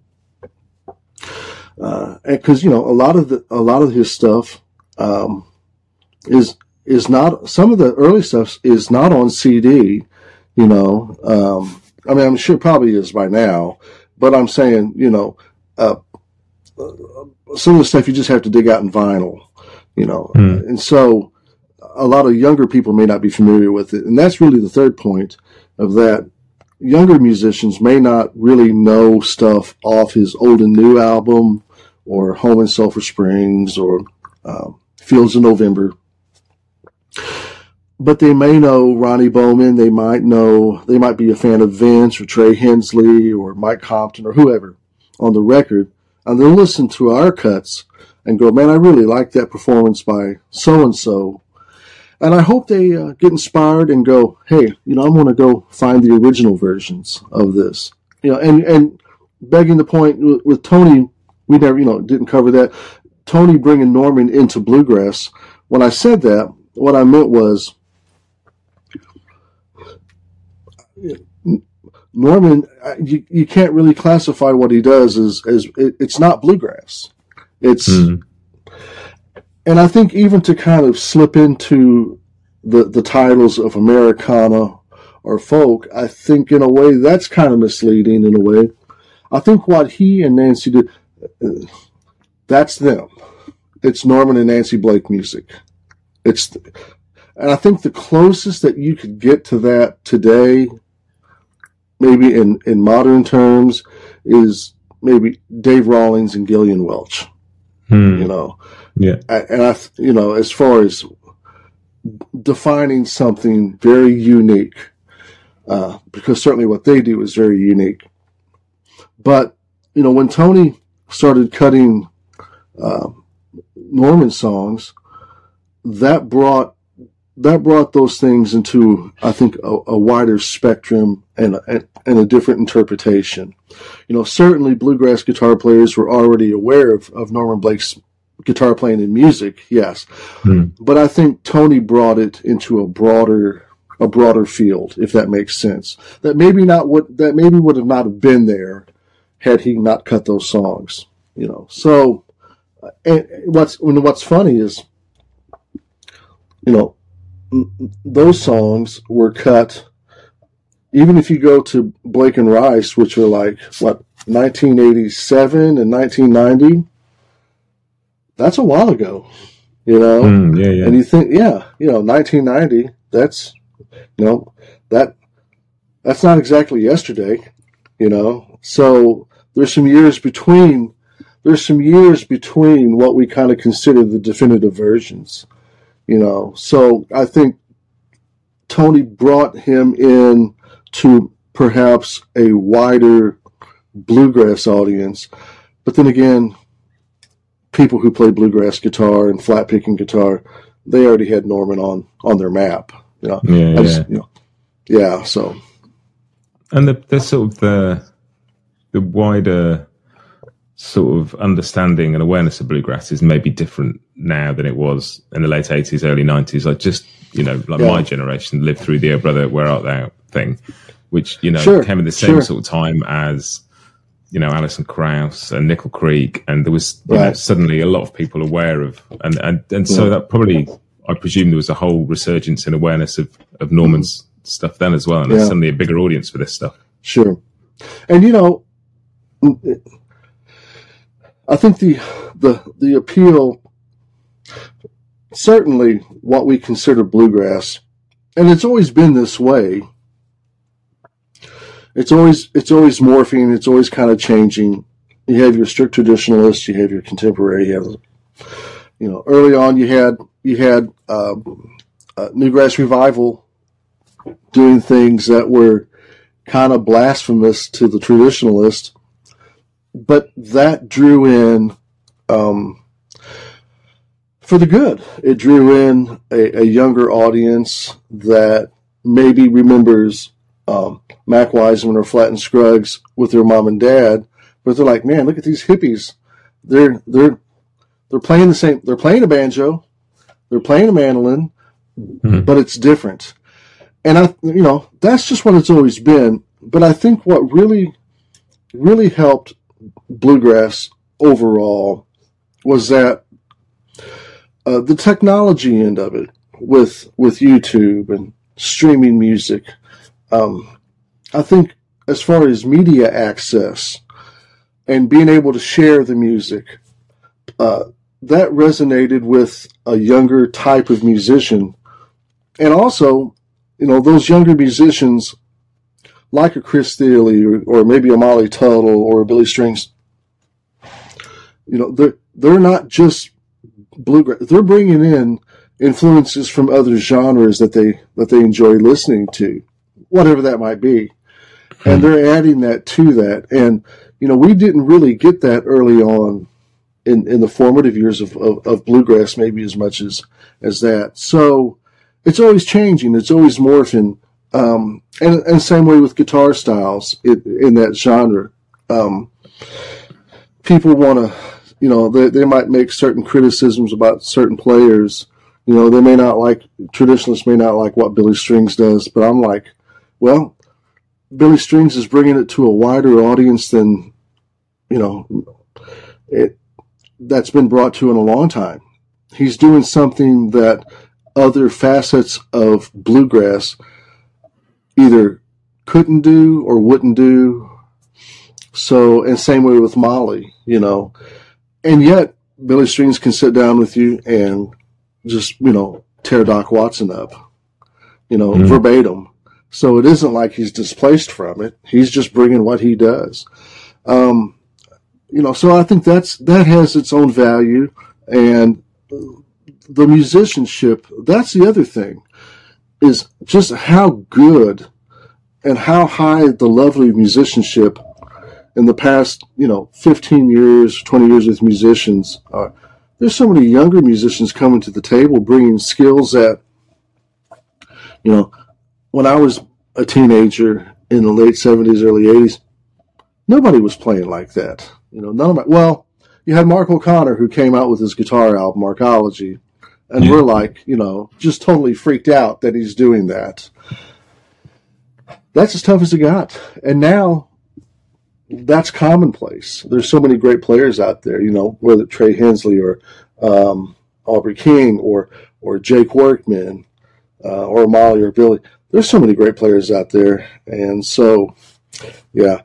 Because a lot of his stuff is is not, some of the early stuff is not on CD, you know. I mean, I'm sure it probably is by now, but I'm saying, you know, some of the stuff you just have to dig out in vinyl, you know. And so a lot of younger people may not be familiar with it. And that's really the third point of that. Younger musicians may not really know stuff off his Old and New album or Home in Sulphur Springs or Fields of November. But they may know Ronnie Bowman. They might be a fan of Vince or Trey Hensley or Mike Compton or whoever on the record. And they'll listen to our cuts and go, man, I really like that performance by so-and-so. And I hope they get inspired and go, hey, you know, I'm going to go find the original versions of this. You know, and begging the point with Tony, we never, you know, didn't cover that. Tony bringing Norman into bluegrass. When I said that, what I meant was Norman, you can't really classify what he does as it's not bluegrass. It's, and I think even to kind of slip into the titles of Americana or folk, I think in a way that's kind of misleading in a way. I think what he and Nancy did, that's them. It's Norman and Nancy Blake music. And I think the closest that you could get to that today, maybe in modern terms, is maybe Dave Rawlings and Gillian Welch. You know, yeah. And you know, as far as defining something very unique, because certainly what they do is very unique. But you know, when Tony started cutting Norman songs, that brought those things into, I think, a wider spectrum and a different interpretation. You know, certainly bluegrass guitar players were already aware of Norman Blake's guitar playing and music, yes. But I think Tony brought it into a broader field, if that makes sense. That maybe would have not have been there had he not cut those songs. You know, so and what's funny is, you know, those songs were cut, even if you go to Blake and Rice, which are like, 1987 and 1990? That's a while ago, you know? Yeah. And you think, 1990, that's, you know, that's not exactly yesterday, you know? So there's some years between what we kind of consider the definitive versions. You know, so I think Tony brought him in to perhaps a wider bluegrass audience. But then again, people who play bluegrass guitar and flat picking guitar, they already had Norman on their map. You know, So, and the sort of the wider sort of understanding and awareness of bluegrass is maybe different now than it was in the late 80s, early 90s. I just, you know, my generation lived through the "Oh Brother, Where Art Thou" thing, which, you know, came at the same sort of time as, you know, Alison Krauss and Nickel Creek, and there was you know, suddenly a lot of people aware of, and so that probably, I presume there was a whole resurgence in awareness of Norman's stuff then as well, and there's suddenly a bigger audience for this stuff. Sure. And, you know, I think the appeal, certainly what we consider bluegrass, and it's always been this way. It's always morphing. It's always kind of changing. You have your strict traditionalists. You have your contemporary. You know, early on you had Newgrass Revival doing things that were kind of blasphemous to the traditionalist. But that drew in, for the good. It drew in a younger audience that maybe remembers Mac Wiseman or Flatt and Scruggs with their mom and dad, but they're like, man, look at these hippies. They're playing the same. They're playing a banjo, they're playing a mandolin, but it's different. And that's just what it's always been. But I think what really, really helped bluegrass overall was that the technology end of it with YouTube and streaming music, I think as far as media access and being able to share the music, that resonated with a younger type of musician. And also, those younger musicians like a Chris Thile or maybe a Molly Tuttle or a Billy Strings, they're not just bluegrass. They're bringing in influences from other genres that they enjoy listening to, whatever that might be. And they're adding that to that. And, we didn't really get that early on in the formative years of bluegrass, maybe as much as that. So it's always changing. It's always morphing. And same way with guitar styles in that genre. People want to, they might make certain criticisms about certain players. They may not like, traditionalists may not like what Billy Strings does, but I'm like, well, Billy Strings is bringing it to a wider audience than, that's been brought to in a long time. He's doing something that other facets of bluegrass either couldn't do or wouldn't do. So, and same way with Molly, and yet Billy Strings can sit down with you and just, tear Doc Watson up, verbatim. So it isn't like he's displaced from it. He's just bringing what he does. So I think that has its own value, and the musicianship, that's the other thing, is just how good and how high the level of musicianship in the past, 15 years, 20 years with musicians. There's so many younger musicians coming to the table bringing skills that, when I was a teenager in the late 70s, early 80s, nobody was playing like that. You had Mark O'Connor, who came out with his guitar album, Arcology, and we're like, just totally freaked out that he's doing that. That's as tough as it got. And now that's commonplace. There's so many great players out there, whether Trey Hensley or Aubrey King or Jake Workman or Molly or Billy. There's so many great players out there. And so, yeah,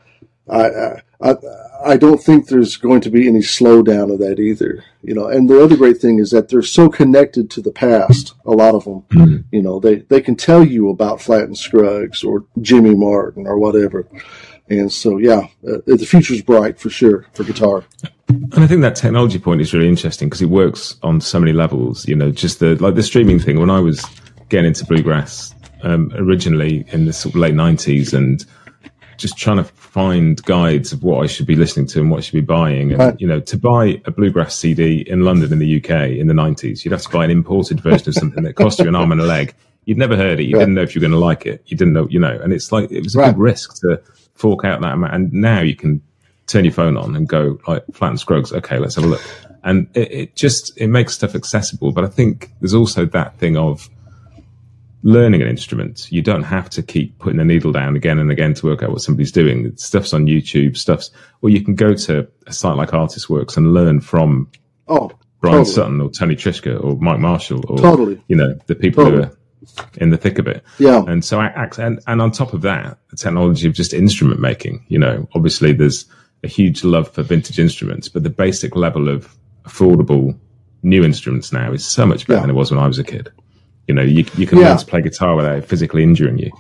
I don't think there's going to be any slowdown of that either, and the other great thing is that they're so connected to the past. A lot of them, they can tell you about Flatt and Scruggs or Jimmy Martin or whatever. And so, yeah, the future's bright for sure for guitar. And I think that technology point is really interesting because it works on so many levels, just the streaming thing. When I was getting into bluegrass, originally in the sort of late 90s and just trying to find guides of what I should be listening to and what I should be buying. And, right. To buy a bluegrass CD in London in the UK in the 90s, you'd have to buy an imported version of something that cost you an arm and a leg. You'd never heard it. You didn't know if you were going to like it. You didn't know, and it's like, it was a big risk to fork out that amount. And now you can turn your phone on and go like Flatt and Scruggs. Okay, let's have a look. And it makes stuff accessible. But I think there's also that thing of learning an instrument. You don't have to keep putting the needle down again and again to work out what somebody's doing. Stuff's on YouTube, or you can go to a site like Artistworks and learn from Brian Sutton or Tony Trischka or Mike Marshall or the people who are in the thick of it. Yeah. And so and on top of that, the technology of just instrument making, obviously there's a huge love for vintage instruments, but the basic level of affordable new instruments now is so much better than it was when I was a kid. You can learn to play guitar without it physically injuring you.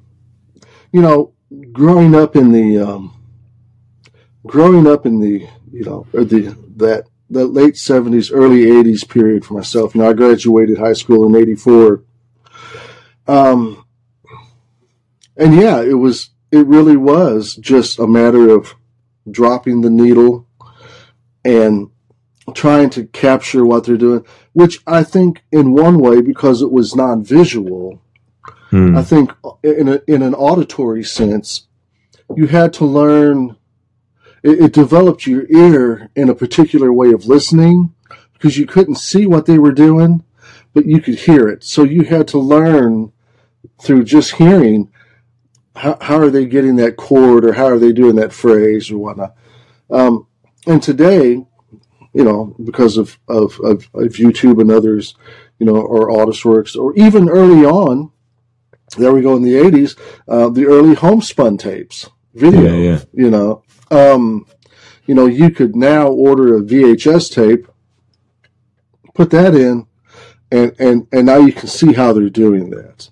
Growing up in the that late 70s, early 80s period for myself. I graduated high school in 84. And yeah, it really was just a matter of dropping the needle and trying to capture what they're doing, which I think in one way, because it was non-visual, I think in an auditory sense, you had to learn, it developed your ear in a particular way of listening because you couldn't see what they were doing, but you could hear it. So you had to learn through just hearing, how are they getting that chord or how are they doing that phrase or whatnot. And today, because of YouTube and others, or Otis Works, or even early on, there we go in the 80s, the early homespun tapes, video, you could now order a VHS tape, put that in, and now you can see how they're doing that.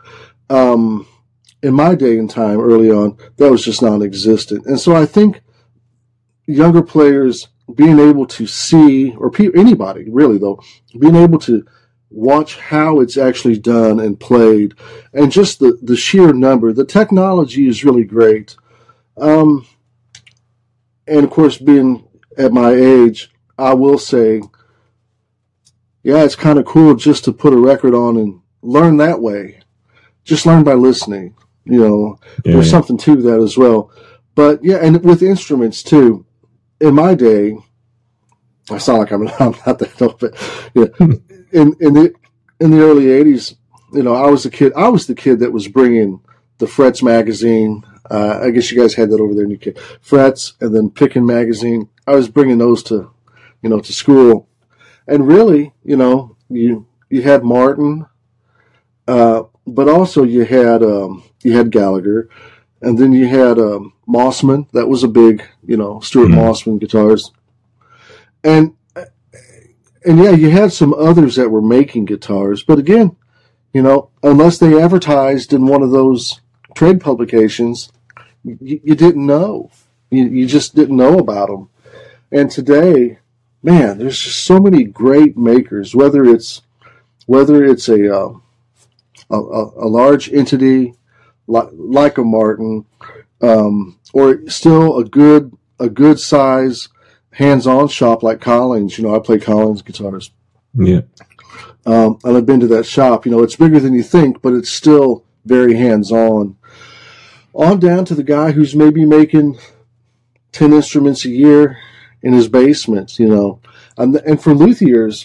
In my day and time, early on, that was just non-existent. And so I think younger players being able to see, or anybody really though, being able to watch how it's actually done and played, and just the sheer number. The technology is really great. And of course, being at my age, I will say, yeah, it's kind of cool just to put a record on and learn that way. Just learn by listening. There's something to that as well. But yeah, and with instruments too. In my day, I sound like I'm not that old, but yeah, in the early '80s, I was the kid that was bringing the Frets magazine. I guess you guys had that over there in UK. Frets, and then Pickin' magazine. I was bringing those to school, and really, you had Martin, but also you had Gallagher, and then you had Mossman. That was a big, Stuart Mossman guitars, and yeah, you had some others that were making guitars, but again, unless they advertised in one of those trade publications, you didn't know. You just didn't know about them. And today, man, there's just so many great makers. Whether it's a large entity like a Martin, or still a good size hands-on shop like Collins. I play Collins guitars. Yeah. And I've been to that shop. It's bigger than you think, but it's still very hands-on. On down to the guy who's maybe making 10 instruments a year in his basement, And for luthiers,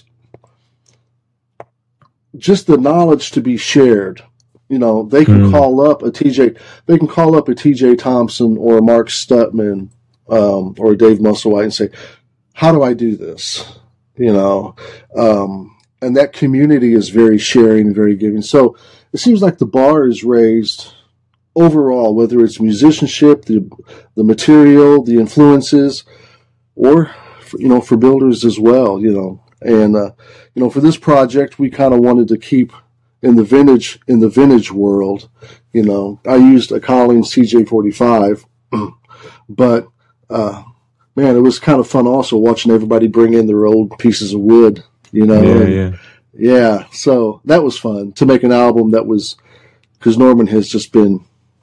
just the knowledge to be shared. They can call up a TJ Thompson or a Mark Stutman, or a Dave Musselwhite and say, how do I do this? And that community is very sharing, very giving. So it seems like the bar is raised overall, whether it's musicianship, the material, the influences, or for builders as well. And for this project, we kind of wanted to keep in the vintage world. I used a Collins CJ45, but man, it was kind of fun also watching everybody bring in their old pieces of wood. Yeah. So that was fun to make an album that was, because Norman has just been,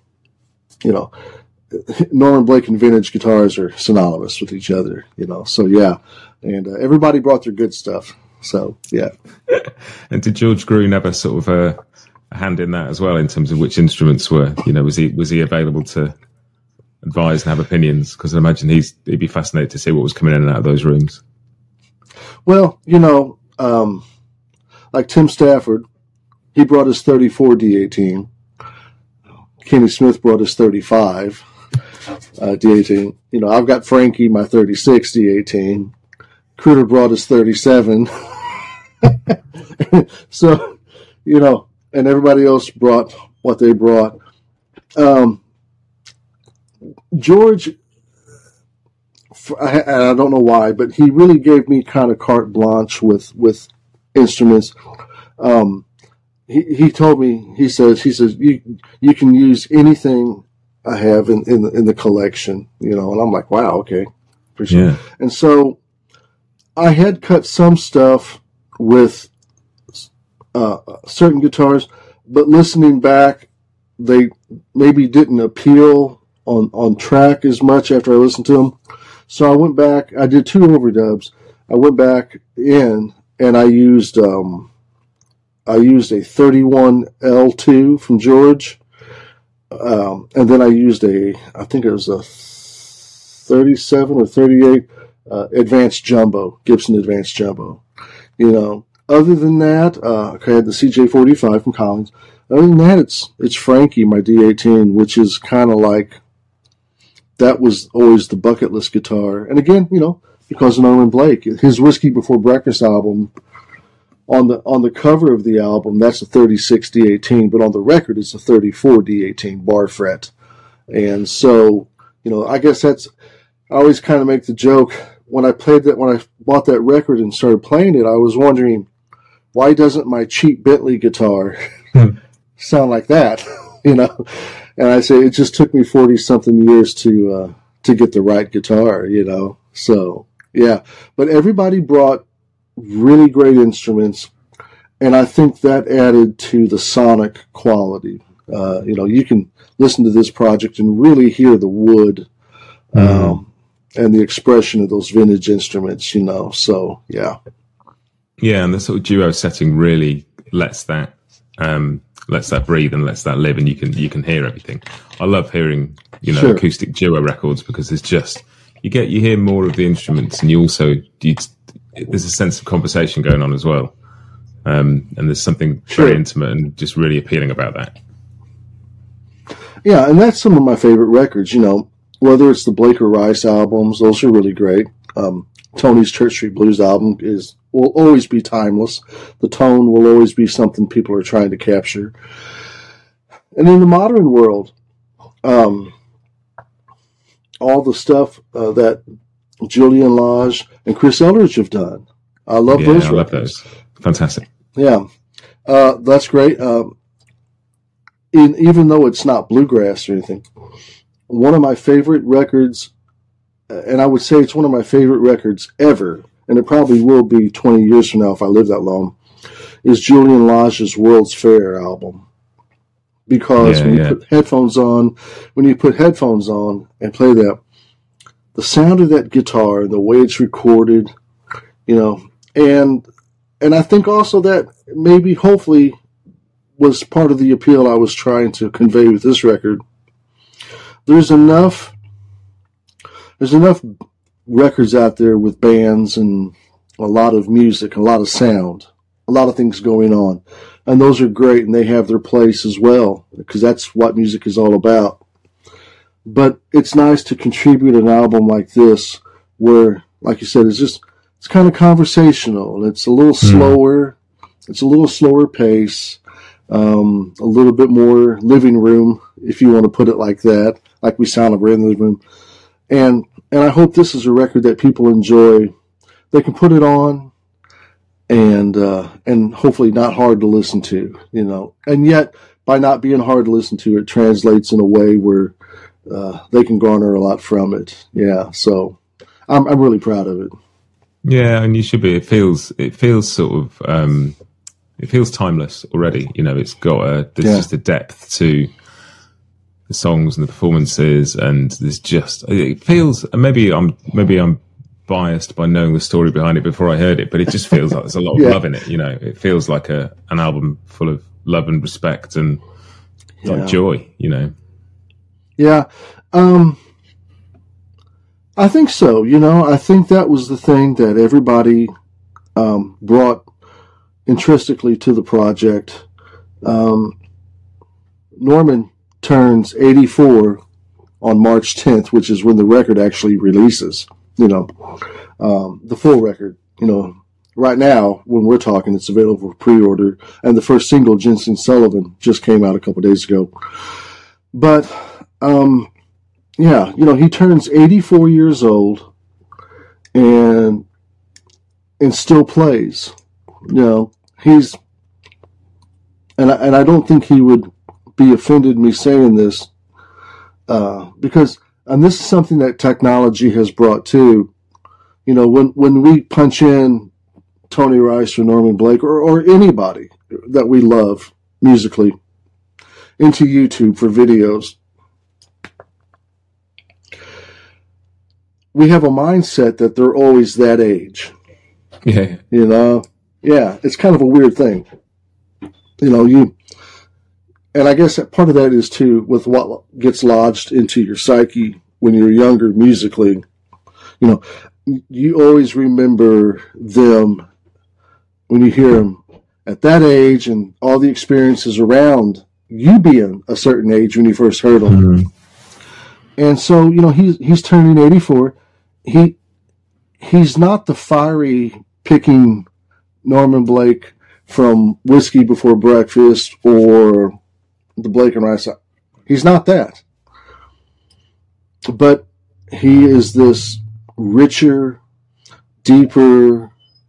Norman Blake and vintage guitars are synonymous with each other, So yeah, and everybody brought their good stuff. So yeah. And did George Gruen have a sort of a hand in that as well, in terms of which instruments were? Was he available to advise and have opinions? Because I imagine he'd be fascinated to see what was coming in and out of those rooms. Well, like Tim Stafford, he brought his 34 D18. Kenny Smith brought his 35 D18. I've got Frankie, my 36 D18. Critter brought his 37. So, and everybody else brought what they brought. George, I don't know why, but he really gave me kind of carte blanche with instruments. He told me, he says you can use anything I have in the collection, and I'm like, wow, okay, appreciate it. And so I had cut some stuff with certain guitars, but listening back, they maybe didn't appeal on track as much after I listened to them. So I went back, I did 2 overdubs. I went back in and I used a 31 L2 from George. And then I used I think it was a 37 or 38 Advanced Jumbo, Gibson Advanced Jumbo. Other than that, I had the CJ45 from Collins. Other than that, it's Frankie, my D18, which is kind of like, that was always the bucket list guitar. And again, because of Norman Blake, his Whiskey Before Breakfast album On the cover of the album, that's a 36 D18, but on the record, it's a 34 D18 bar fret. And so, I guess I always kind of make the joke when I bought that record and started playing it, I was wondering, why doesn't my cheap Bentley guitar sound like that? And I say it just took me 40 something years to get the right guitar, So yeah, but everybody brought really great instruments, and I think that added to the sonic quality. You can listen to this project and really hear the wood and the expression of those vintage instruments, So yeah. Yeah, and the sort of duo setting really lets that breathe and lets that live, and you can hear everything. I love hearing Sure. acoustic duo records because there's just you hear more of the instruments, and there's a sense of conversation going on as well, and there's something Sure. very intimate and just really appealing about that. Yeah, and that's some of my favorite records, whether it's the Blaker Rice albums, those are really great. Tony's Church Street Blues album will always be timeless. The tone will always be something people are trying to capture. And in the modern world, all the stuff that Julian Lage and Chris Eldridge have done. I love those records. I love those. Fantastic. Yeah, that's great. Even though it's not bluegrass or anything, one of my favorite records, and I would say it's one of my favorite records ever, and it probably will be 20 years from now if I live that long, is Julian Lage's World's Fair album. Because when you put headphones on and play that, the sound of that guitar and the way it's recorded, and I think also that maybe hopefully was part of the appeal I was trying to convey with this record. There's enough records out there with bands and a lot of music, a lot of sound, a lot of things going on. And those are great, and they have their place as well, because that's what music is all about. But it's nice to contribute an album like this where, like you said, it's kind of conversational, and it's a little slower. It's a little slower pace, a little bit more living room, if you want to put it like that, like we sound like we're in the living room. And I hope this is a record that people enjoy. They can put it on, and hopefully not hard to listen to, And yet, by not being hard to listen to, it translates in a way where they can garner a lot from it. Yeah, so I'm really proud of it. Yeah, and you should be. It feels sort of it feels timeless already. It's got there's just a depth to the songs and the performances, and it feels. Maybe I'm biased by knowing the story behind it before I heard it, but it just feels like there's a lot of love in it. It feels like an album full of love and respect and like joy. Yeah, I think so. I think that was the thing that everybody brought intrinsically to the project. Norman turns 84 on March 10th, which is when the record actually releases. The full record. Right now, when we're talking, it's available for pre-order, and the first single, Ginseng Sullivan, just came out a couple days ago. But he turns 84 years old and still plays. He's and I don't think he would be offended me saying this, because this is something that technology has brought too. When we punch in Tony Rice or Norman Blake or anybody that we love musically into YouTube for videos, we have a mindset that they're always that age. Yeah. Yeah, it's kind of a weird thing. And I guess that part of that is too with what gets lodged into your psyche when you're younger musically. You always remember them when you hear them at that age and all the experiences around you being a certain age when you first heard them. Mm-hmm. And so, he's turning 84. He's not the fiery picking Norman Blake from Whiskey Before Breakfast or the Blake and Rice. He's not that. But he is this richer, deeper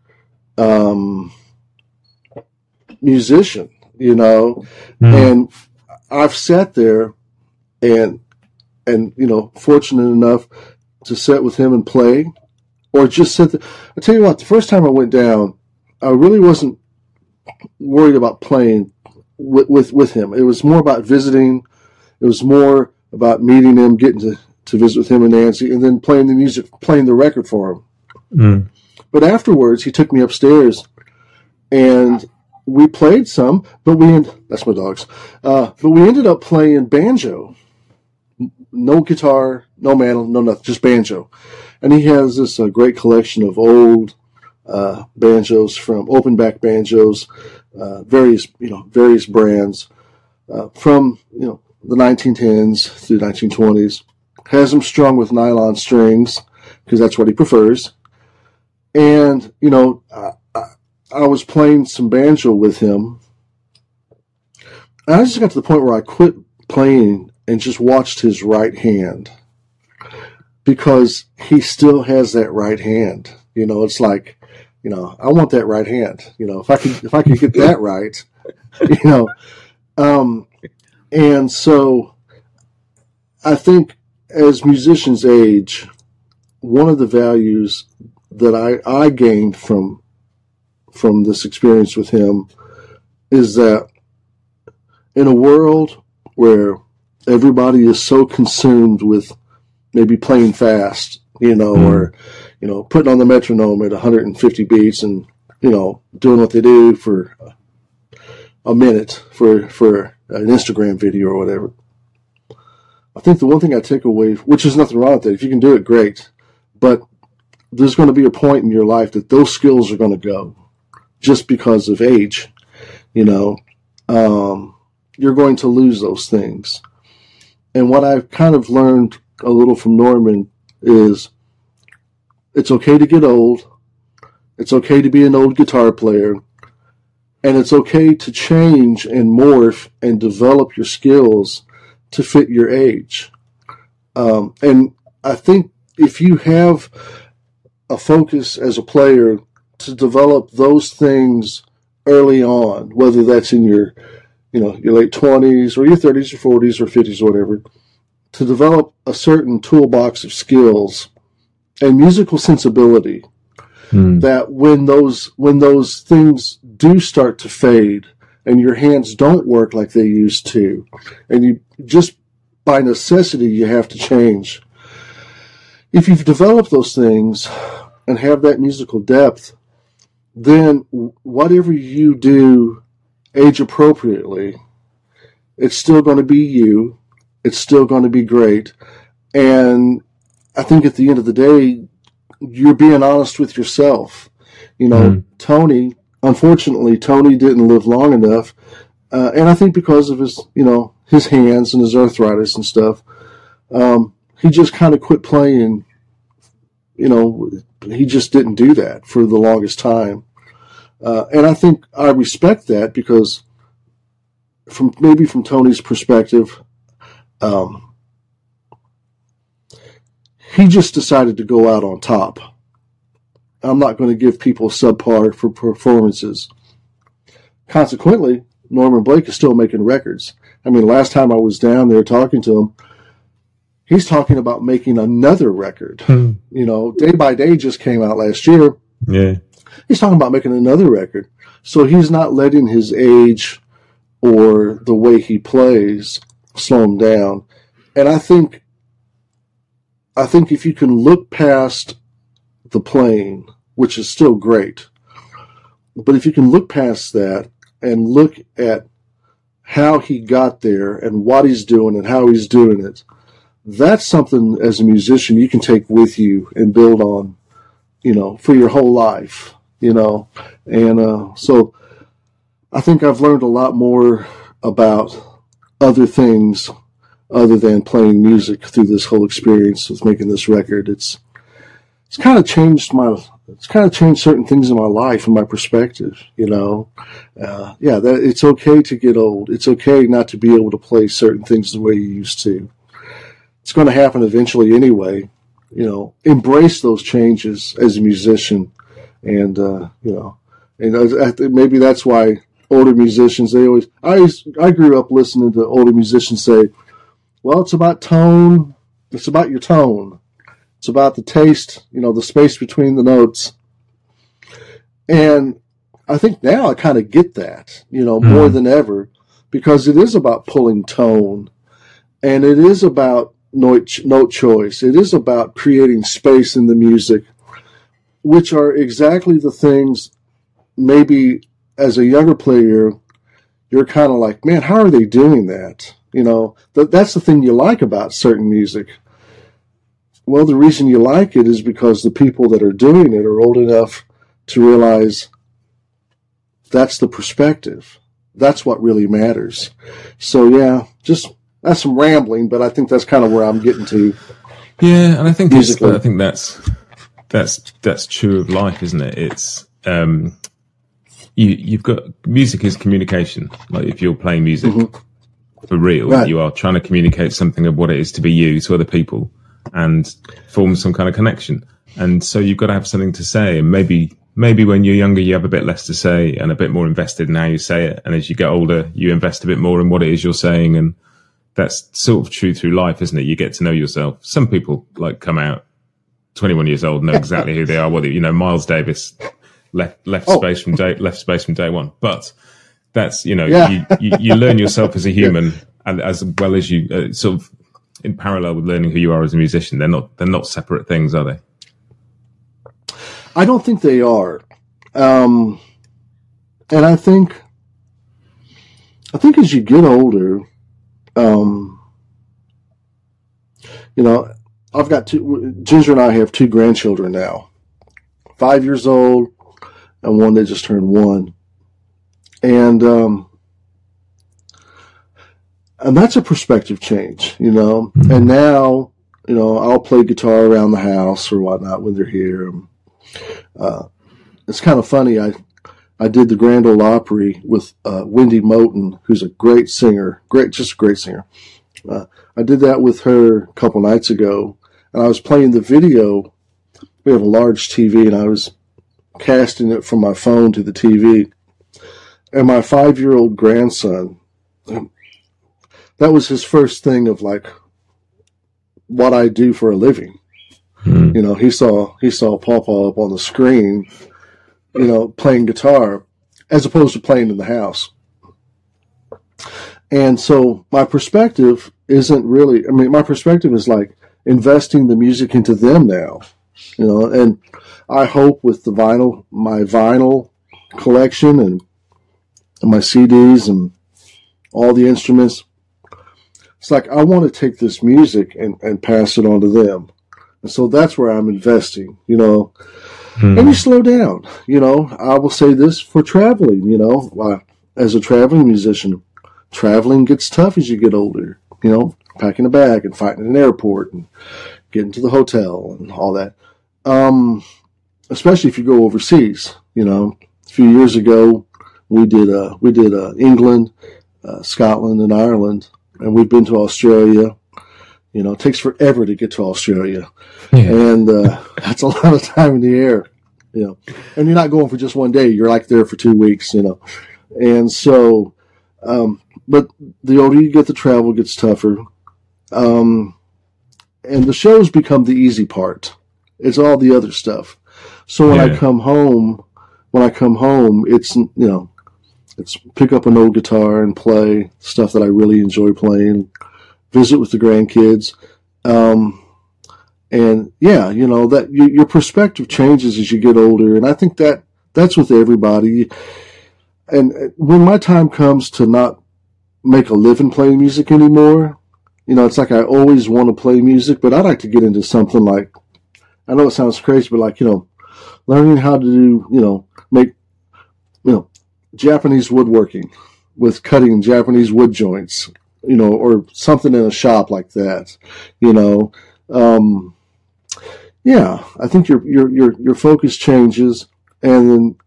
musician, and I've sat there and fortunate enough to sit with him and play, or just sit there. I tell you what, the first time I went down, I really wasn't worried about playing with him. It was more about visiting. It was more about meeting him, getting to visit with him and Nancy, and then playing the music, playing the record for him. Mm. But afterwards, he took me upstairs, and we played some, but that's my dogs. But we ended up playing banjo. No guitar, no mandolin, no nothing, just banjo. And he has this great collection of old banjos, from open back banjos, various brands, from the 1910s through 1920s. Has them strung with nylon strings because that's what he prefers. And I was playing some banjo with him. And I just got to the point where I quit playing and just watched his right hand, because he still has that right hand. It's like, I want that right hand. If I could get that right, and so I think as musicians age, one of the values that I gained from this experience with him is that in a world where everybody is so consumed with maybe playing fast, or, putting on the metronome at 150 beats and, doing what they do for a minute for an Instagram video or whatever. I think the one thing I take away, which is nothing wrong with that, if you can do it, great. But there's going to be a point in your life that those skills are going to go just because of age. You're going to lose those things. And what I've kind of learned a little from Norman is it's okay to get old. It's okay to be an old guitar player. And it's okay to change and morph and develop your skills to fit your age. And I think if you have a focus as a player to develop those things early on, whether that's in your late 20s or your 30s or 40s or 50s or whatever, to develop a certain toolbox of skills and musical sensibility, that when those things do start to fade and your hands don't work like they used to, and you just by necessity you have to change. If you've developed those things and have that musical depth, then whatever you do age appropriately, it's still going to be you. It's still going to be great. And I think at the end of the day, you're being honest with yourself. Tony, unfortunately, Tony didn't live long enough. And I think because of his, his hands and his arthritis and stuff, he just kind of quit playing. He just didn't do that for the longest time. And I think I respect that because from Tony's perspective, he just decided to go out on top. I'm not going to give people subpar for performances. Consequently, Norman Blake is still making records. I mean, last time I was down there talking to him, he's talking about making another record. Day by Day just came out last year. Yeah. He's talking about making another record. So he's not letting his age or the way he plays slow him down. And I think if you can look past the playing, which is still great, but if you can look past that and look at how he got there and what he's doing and how he's doing it, that's something as a musician you can take with you and build on, for your whole life, And so I think I've learned a lot more about other things other than playing music through this whole experience with making this record. It's kind of changed my it's kind of changed certain things in my life and my perspective, you know. That it's okay to get old. It's okay not to be able to play certain things the way you used to. It's going to happen eventually anyway. You know, embrace those changes as a musician, and I think maybe that's why older musicians, I grew up listening to older musicians say, well, it's about tone. It's about your tone. It's about the taste, you know, the space between the notes. And I think now I kind of get that, you know, more than ever, because it is about pulling tone, and it is about note choice. It is about creating space in the music, which are exactly the things maybe as a younger player, you're kind of like, man, how are they doing that? You know, that's the thing you like about certain music. Well, the reason you like it is because the people that are doing it are old enough to realize that's the perspective. That's what really matters. So, yeah, that's some rambling, but I think that's kind of where I'm getting to. Yeah, and I think that's true of life, isn't it? It's you've got music is communication. Like if you're playing music for real, right, you are trying to communicate something of what it is to be you to other people and form some kind of connection. And so you've got to have something to say. And maybe when you're younger, you have a bit less to say and a bit more invested in how you say it. And as you get older, you invest a bit more in what it is you're saying. And that's sort of true through life, isn't it? You get to know yourself. Some people like come out 21 years old, know exactly who they are. Whether, you know, Miles Davis left space from day one. But that's, you know, you learn yourself as a human, and as well as you sort of in parallel with learning who you are as a musician. They're not separate things, are they? I don't think they are. And I think as you get older, you know, I've got Ginger and I have 2 grandchildren now, 5 years old and one that just turned 1. And that's a perspective change, you know. And now, you know, I'll play guitar around the house or whatnot when they're here. It's kind of funny. I did the Grand Ole Opry with Wendy Moten, who's a great singer, just a great singer. I did that with her a couple nights ago, and I was playing the video. We have a large TV, and I was casting it from my phone to the TV. And my 5-year-old grandson, that was his first thing of like what I do for a living. You know, he saw Pawpaw up on the screen, you know, playing guitar as opposed to playing in the house. And so my perspective isn't really, I mean, my perspective is like investing the music into them now, you know, and I hope with my vinyl collection and my CDs and all the instruments, it's like I want to take this music and pass it on to them. And so that's where I'm investing, you know. And you slow down, you know. I will say this for traveling, you know. As a traveling musician, traveling gets tough as you get older, you know, packing a bag and fighting in an airport and getting to the hotel and all that. Especially if you go overseas, you know. A few years ago, we did England, Scotland, and Ireland, and we've been to Australia. You know, it takes forever to get to Australia, and that's a lot of time in the air, you know. And you're not going for just one day; you're like there for 2 weeks, you know. And so, but the older you get, the travel gets tougher, and the shows become the easy part. It's all the other stuff. So when I come home, it's, you know, it's pick up an old guitar and play stuff that I really enjoy playing. Visit with the grandkids, and you know that your perspective changes as you get older, and I think that's with everybody. And when my time comes to not make a living playing music anymore, you know, it's like I always want to play music, but I'd like to get into something like, I know it sounds crazy, but like, you know, learning how to do, you know, make, you know, Japanese woodworking with cutting Japanese wood joints. You know, or something in a shop like that, you know. yeah, I think your focus changes, and then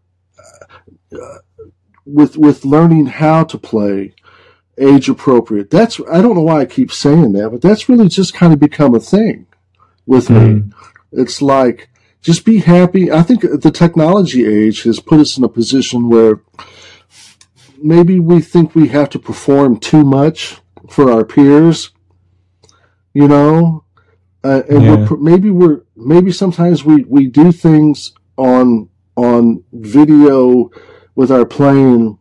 with learning how to play age appropriate. That's, I don't know why I keep saying that, but that's really just kind of become a thing with me. It's like, just be happy. I think the technology age has put us in a position where maybe we think we have to perform too much for our peers, you know, and maybe sometimes we do things on video with our playing,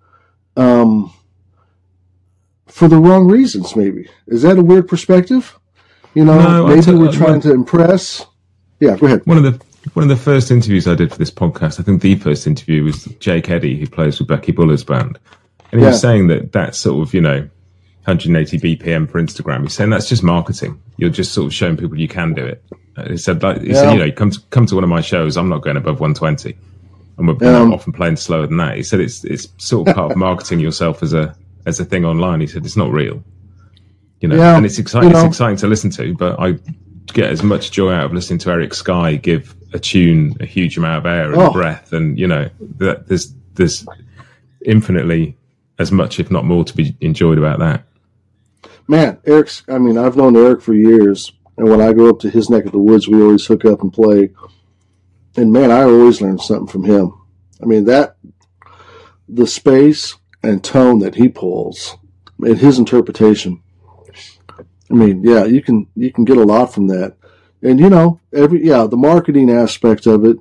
for the wrong reasons. Maybe, is that a weird perspective? You know, no, maybe we're trying to impress. Yeah, go ahead. One of the first interviews I did for this podcast, I think the first interview, was Jake Eddy, who plays with Becky Buller's band, and he was saying that sort of, 180 BPM for Instagram. He's saying that's just marketing. You're just sort of showing people you can do it. He said, come to one of my shows, I'm not going above 120, and we're often playing slower than that. He said it's sort of part of marketing yourself as a thing online. He said it's not real, and it's exciting. It's exciting to listen to, but I get as much joy out of listening to Eric Sky give a tune a huge amount of air and breath, and that there's infinitely as much, if not more, to be enjoyed about that. Man, I've known Eric for years, and when I go up to his neck of the woods, we always hook up and play. And man, I always learn something from him. I mean, the space and tone that he pulls and his interpretation. I mean, yeah, you can get a lot from that. And the marketing aspect of it,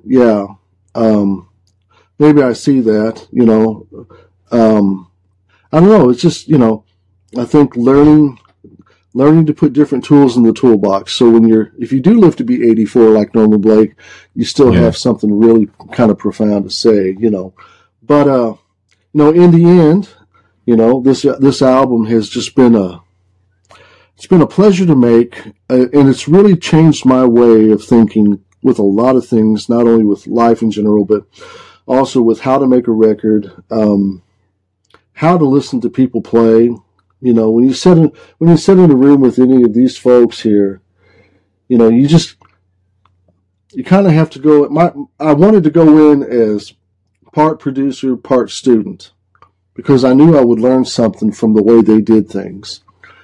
maybe I see that, I don't know, it's just, I think learning to put different tools in the toolbox. So if you do live to be 84 like Norman Blake, you still have something really kind of profound to say, But in the end, this album has just been a pleasure to make, and it's really changed my way of thinking with a lot of things, not only with life in general, but also with how to make a record, how to listen to people play. When you sit in a room with any of these folks here, you kind of have to go. I wanted to go in as part producer, part student, because I knew I would learn something from the way they did things.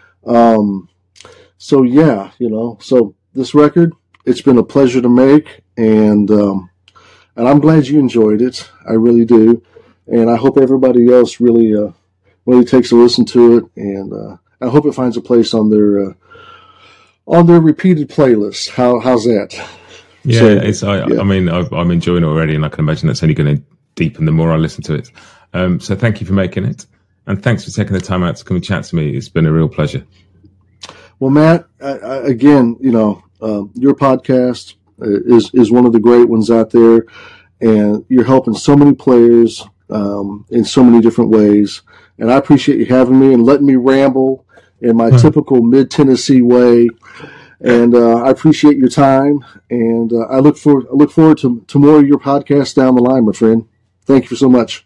So this record, it's been a pleasure to make, and I'm glad you enjoyed it. I really do. And I hope everybody else really takes a listen to it, and I hope it finds a place on their repeated playlist. How's that? Yeah, I mean, I'm enjoying it already, and I can imagine that's only going to deepen the more I listen to it. So thank you for making it, and thanks for taking the time out to come and chat to me. It's been a real pleasure. Well, Matt, again, your podcast is one of the great ones out there, and you're helping so many players in so many different ways. And I appreciate you having me and letting me ramble in my typical mid-Tennessee way. And I appreciate your time. And I look forward to more of your podcasts down the line, my friend. Thank you so much.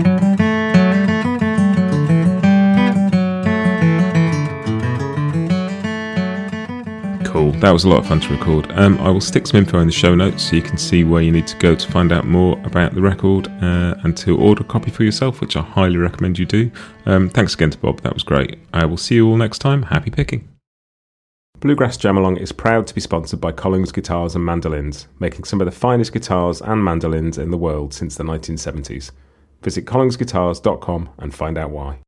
Cool. That was a lot of fun to record. I will stick some info in the show notes so you can see where you need to go to find out more about the record and to order a copy for yourself, which I highly recommend you do. Thanks again to Bob. That was great. I will see you all next time. Happy picking. Bluegrass Jamalong is proud to be sponsored by Collings Guitars and Mandolins, making some of the finest guitars and mandolins in the world since the 1970s. Visit collingsguitars.com and find out why.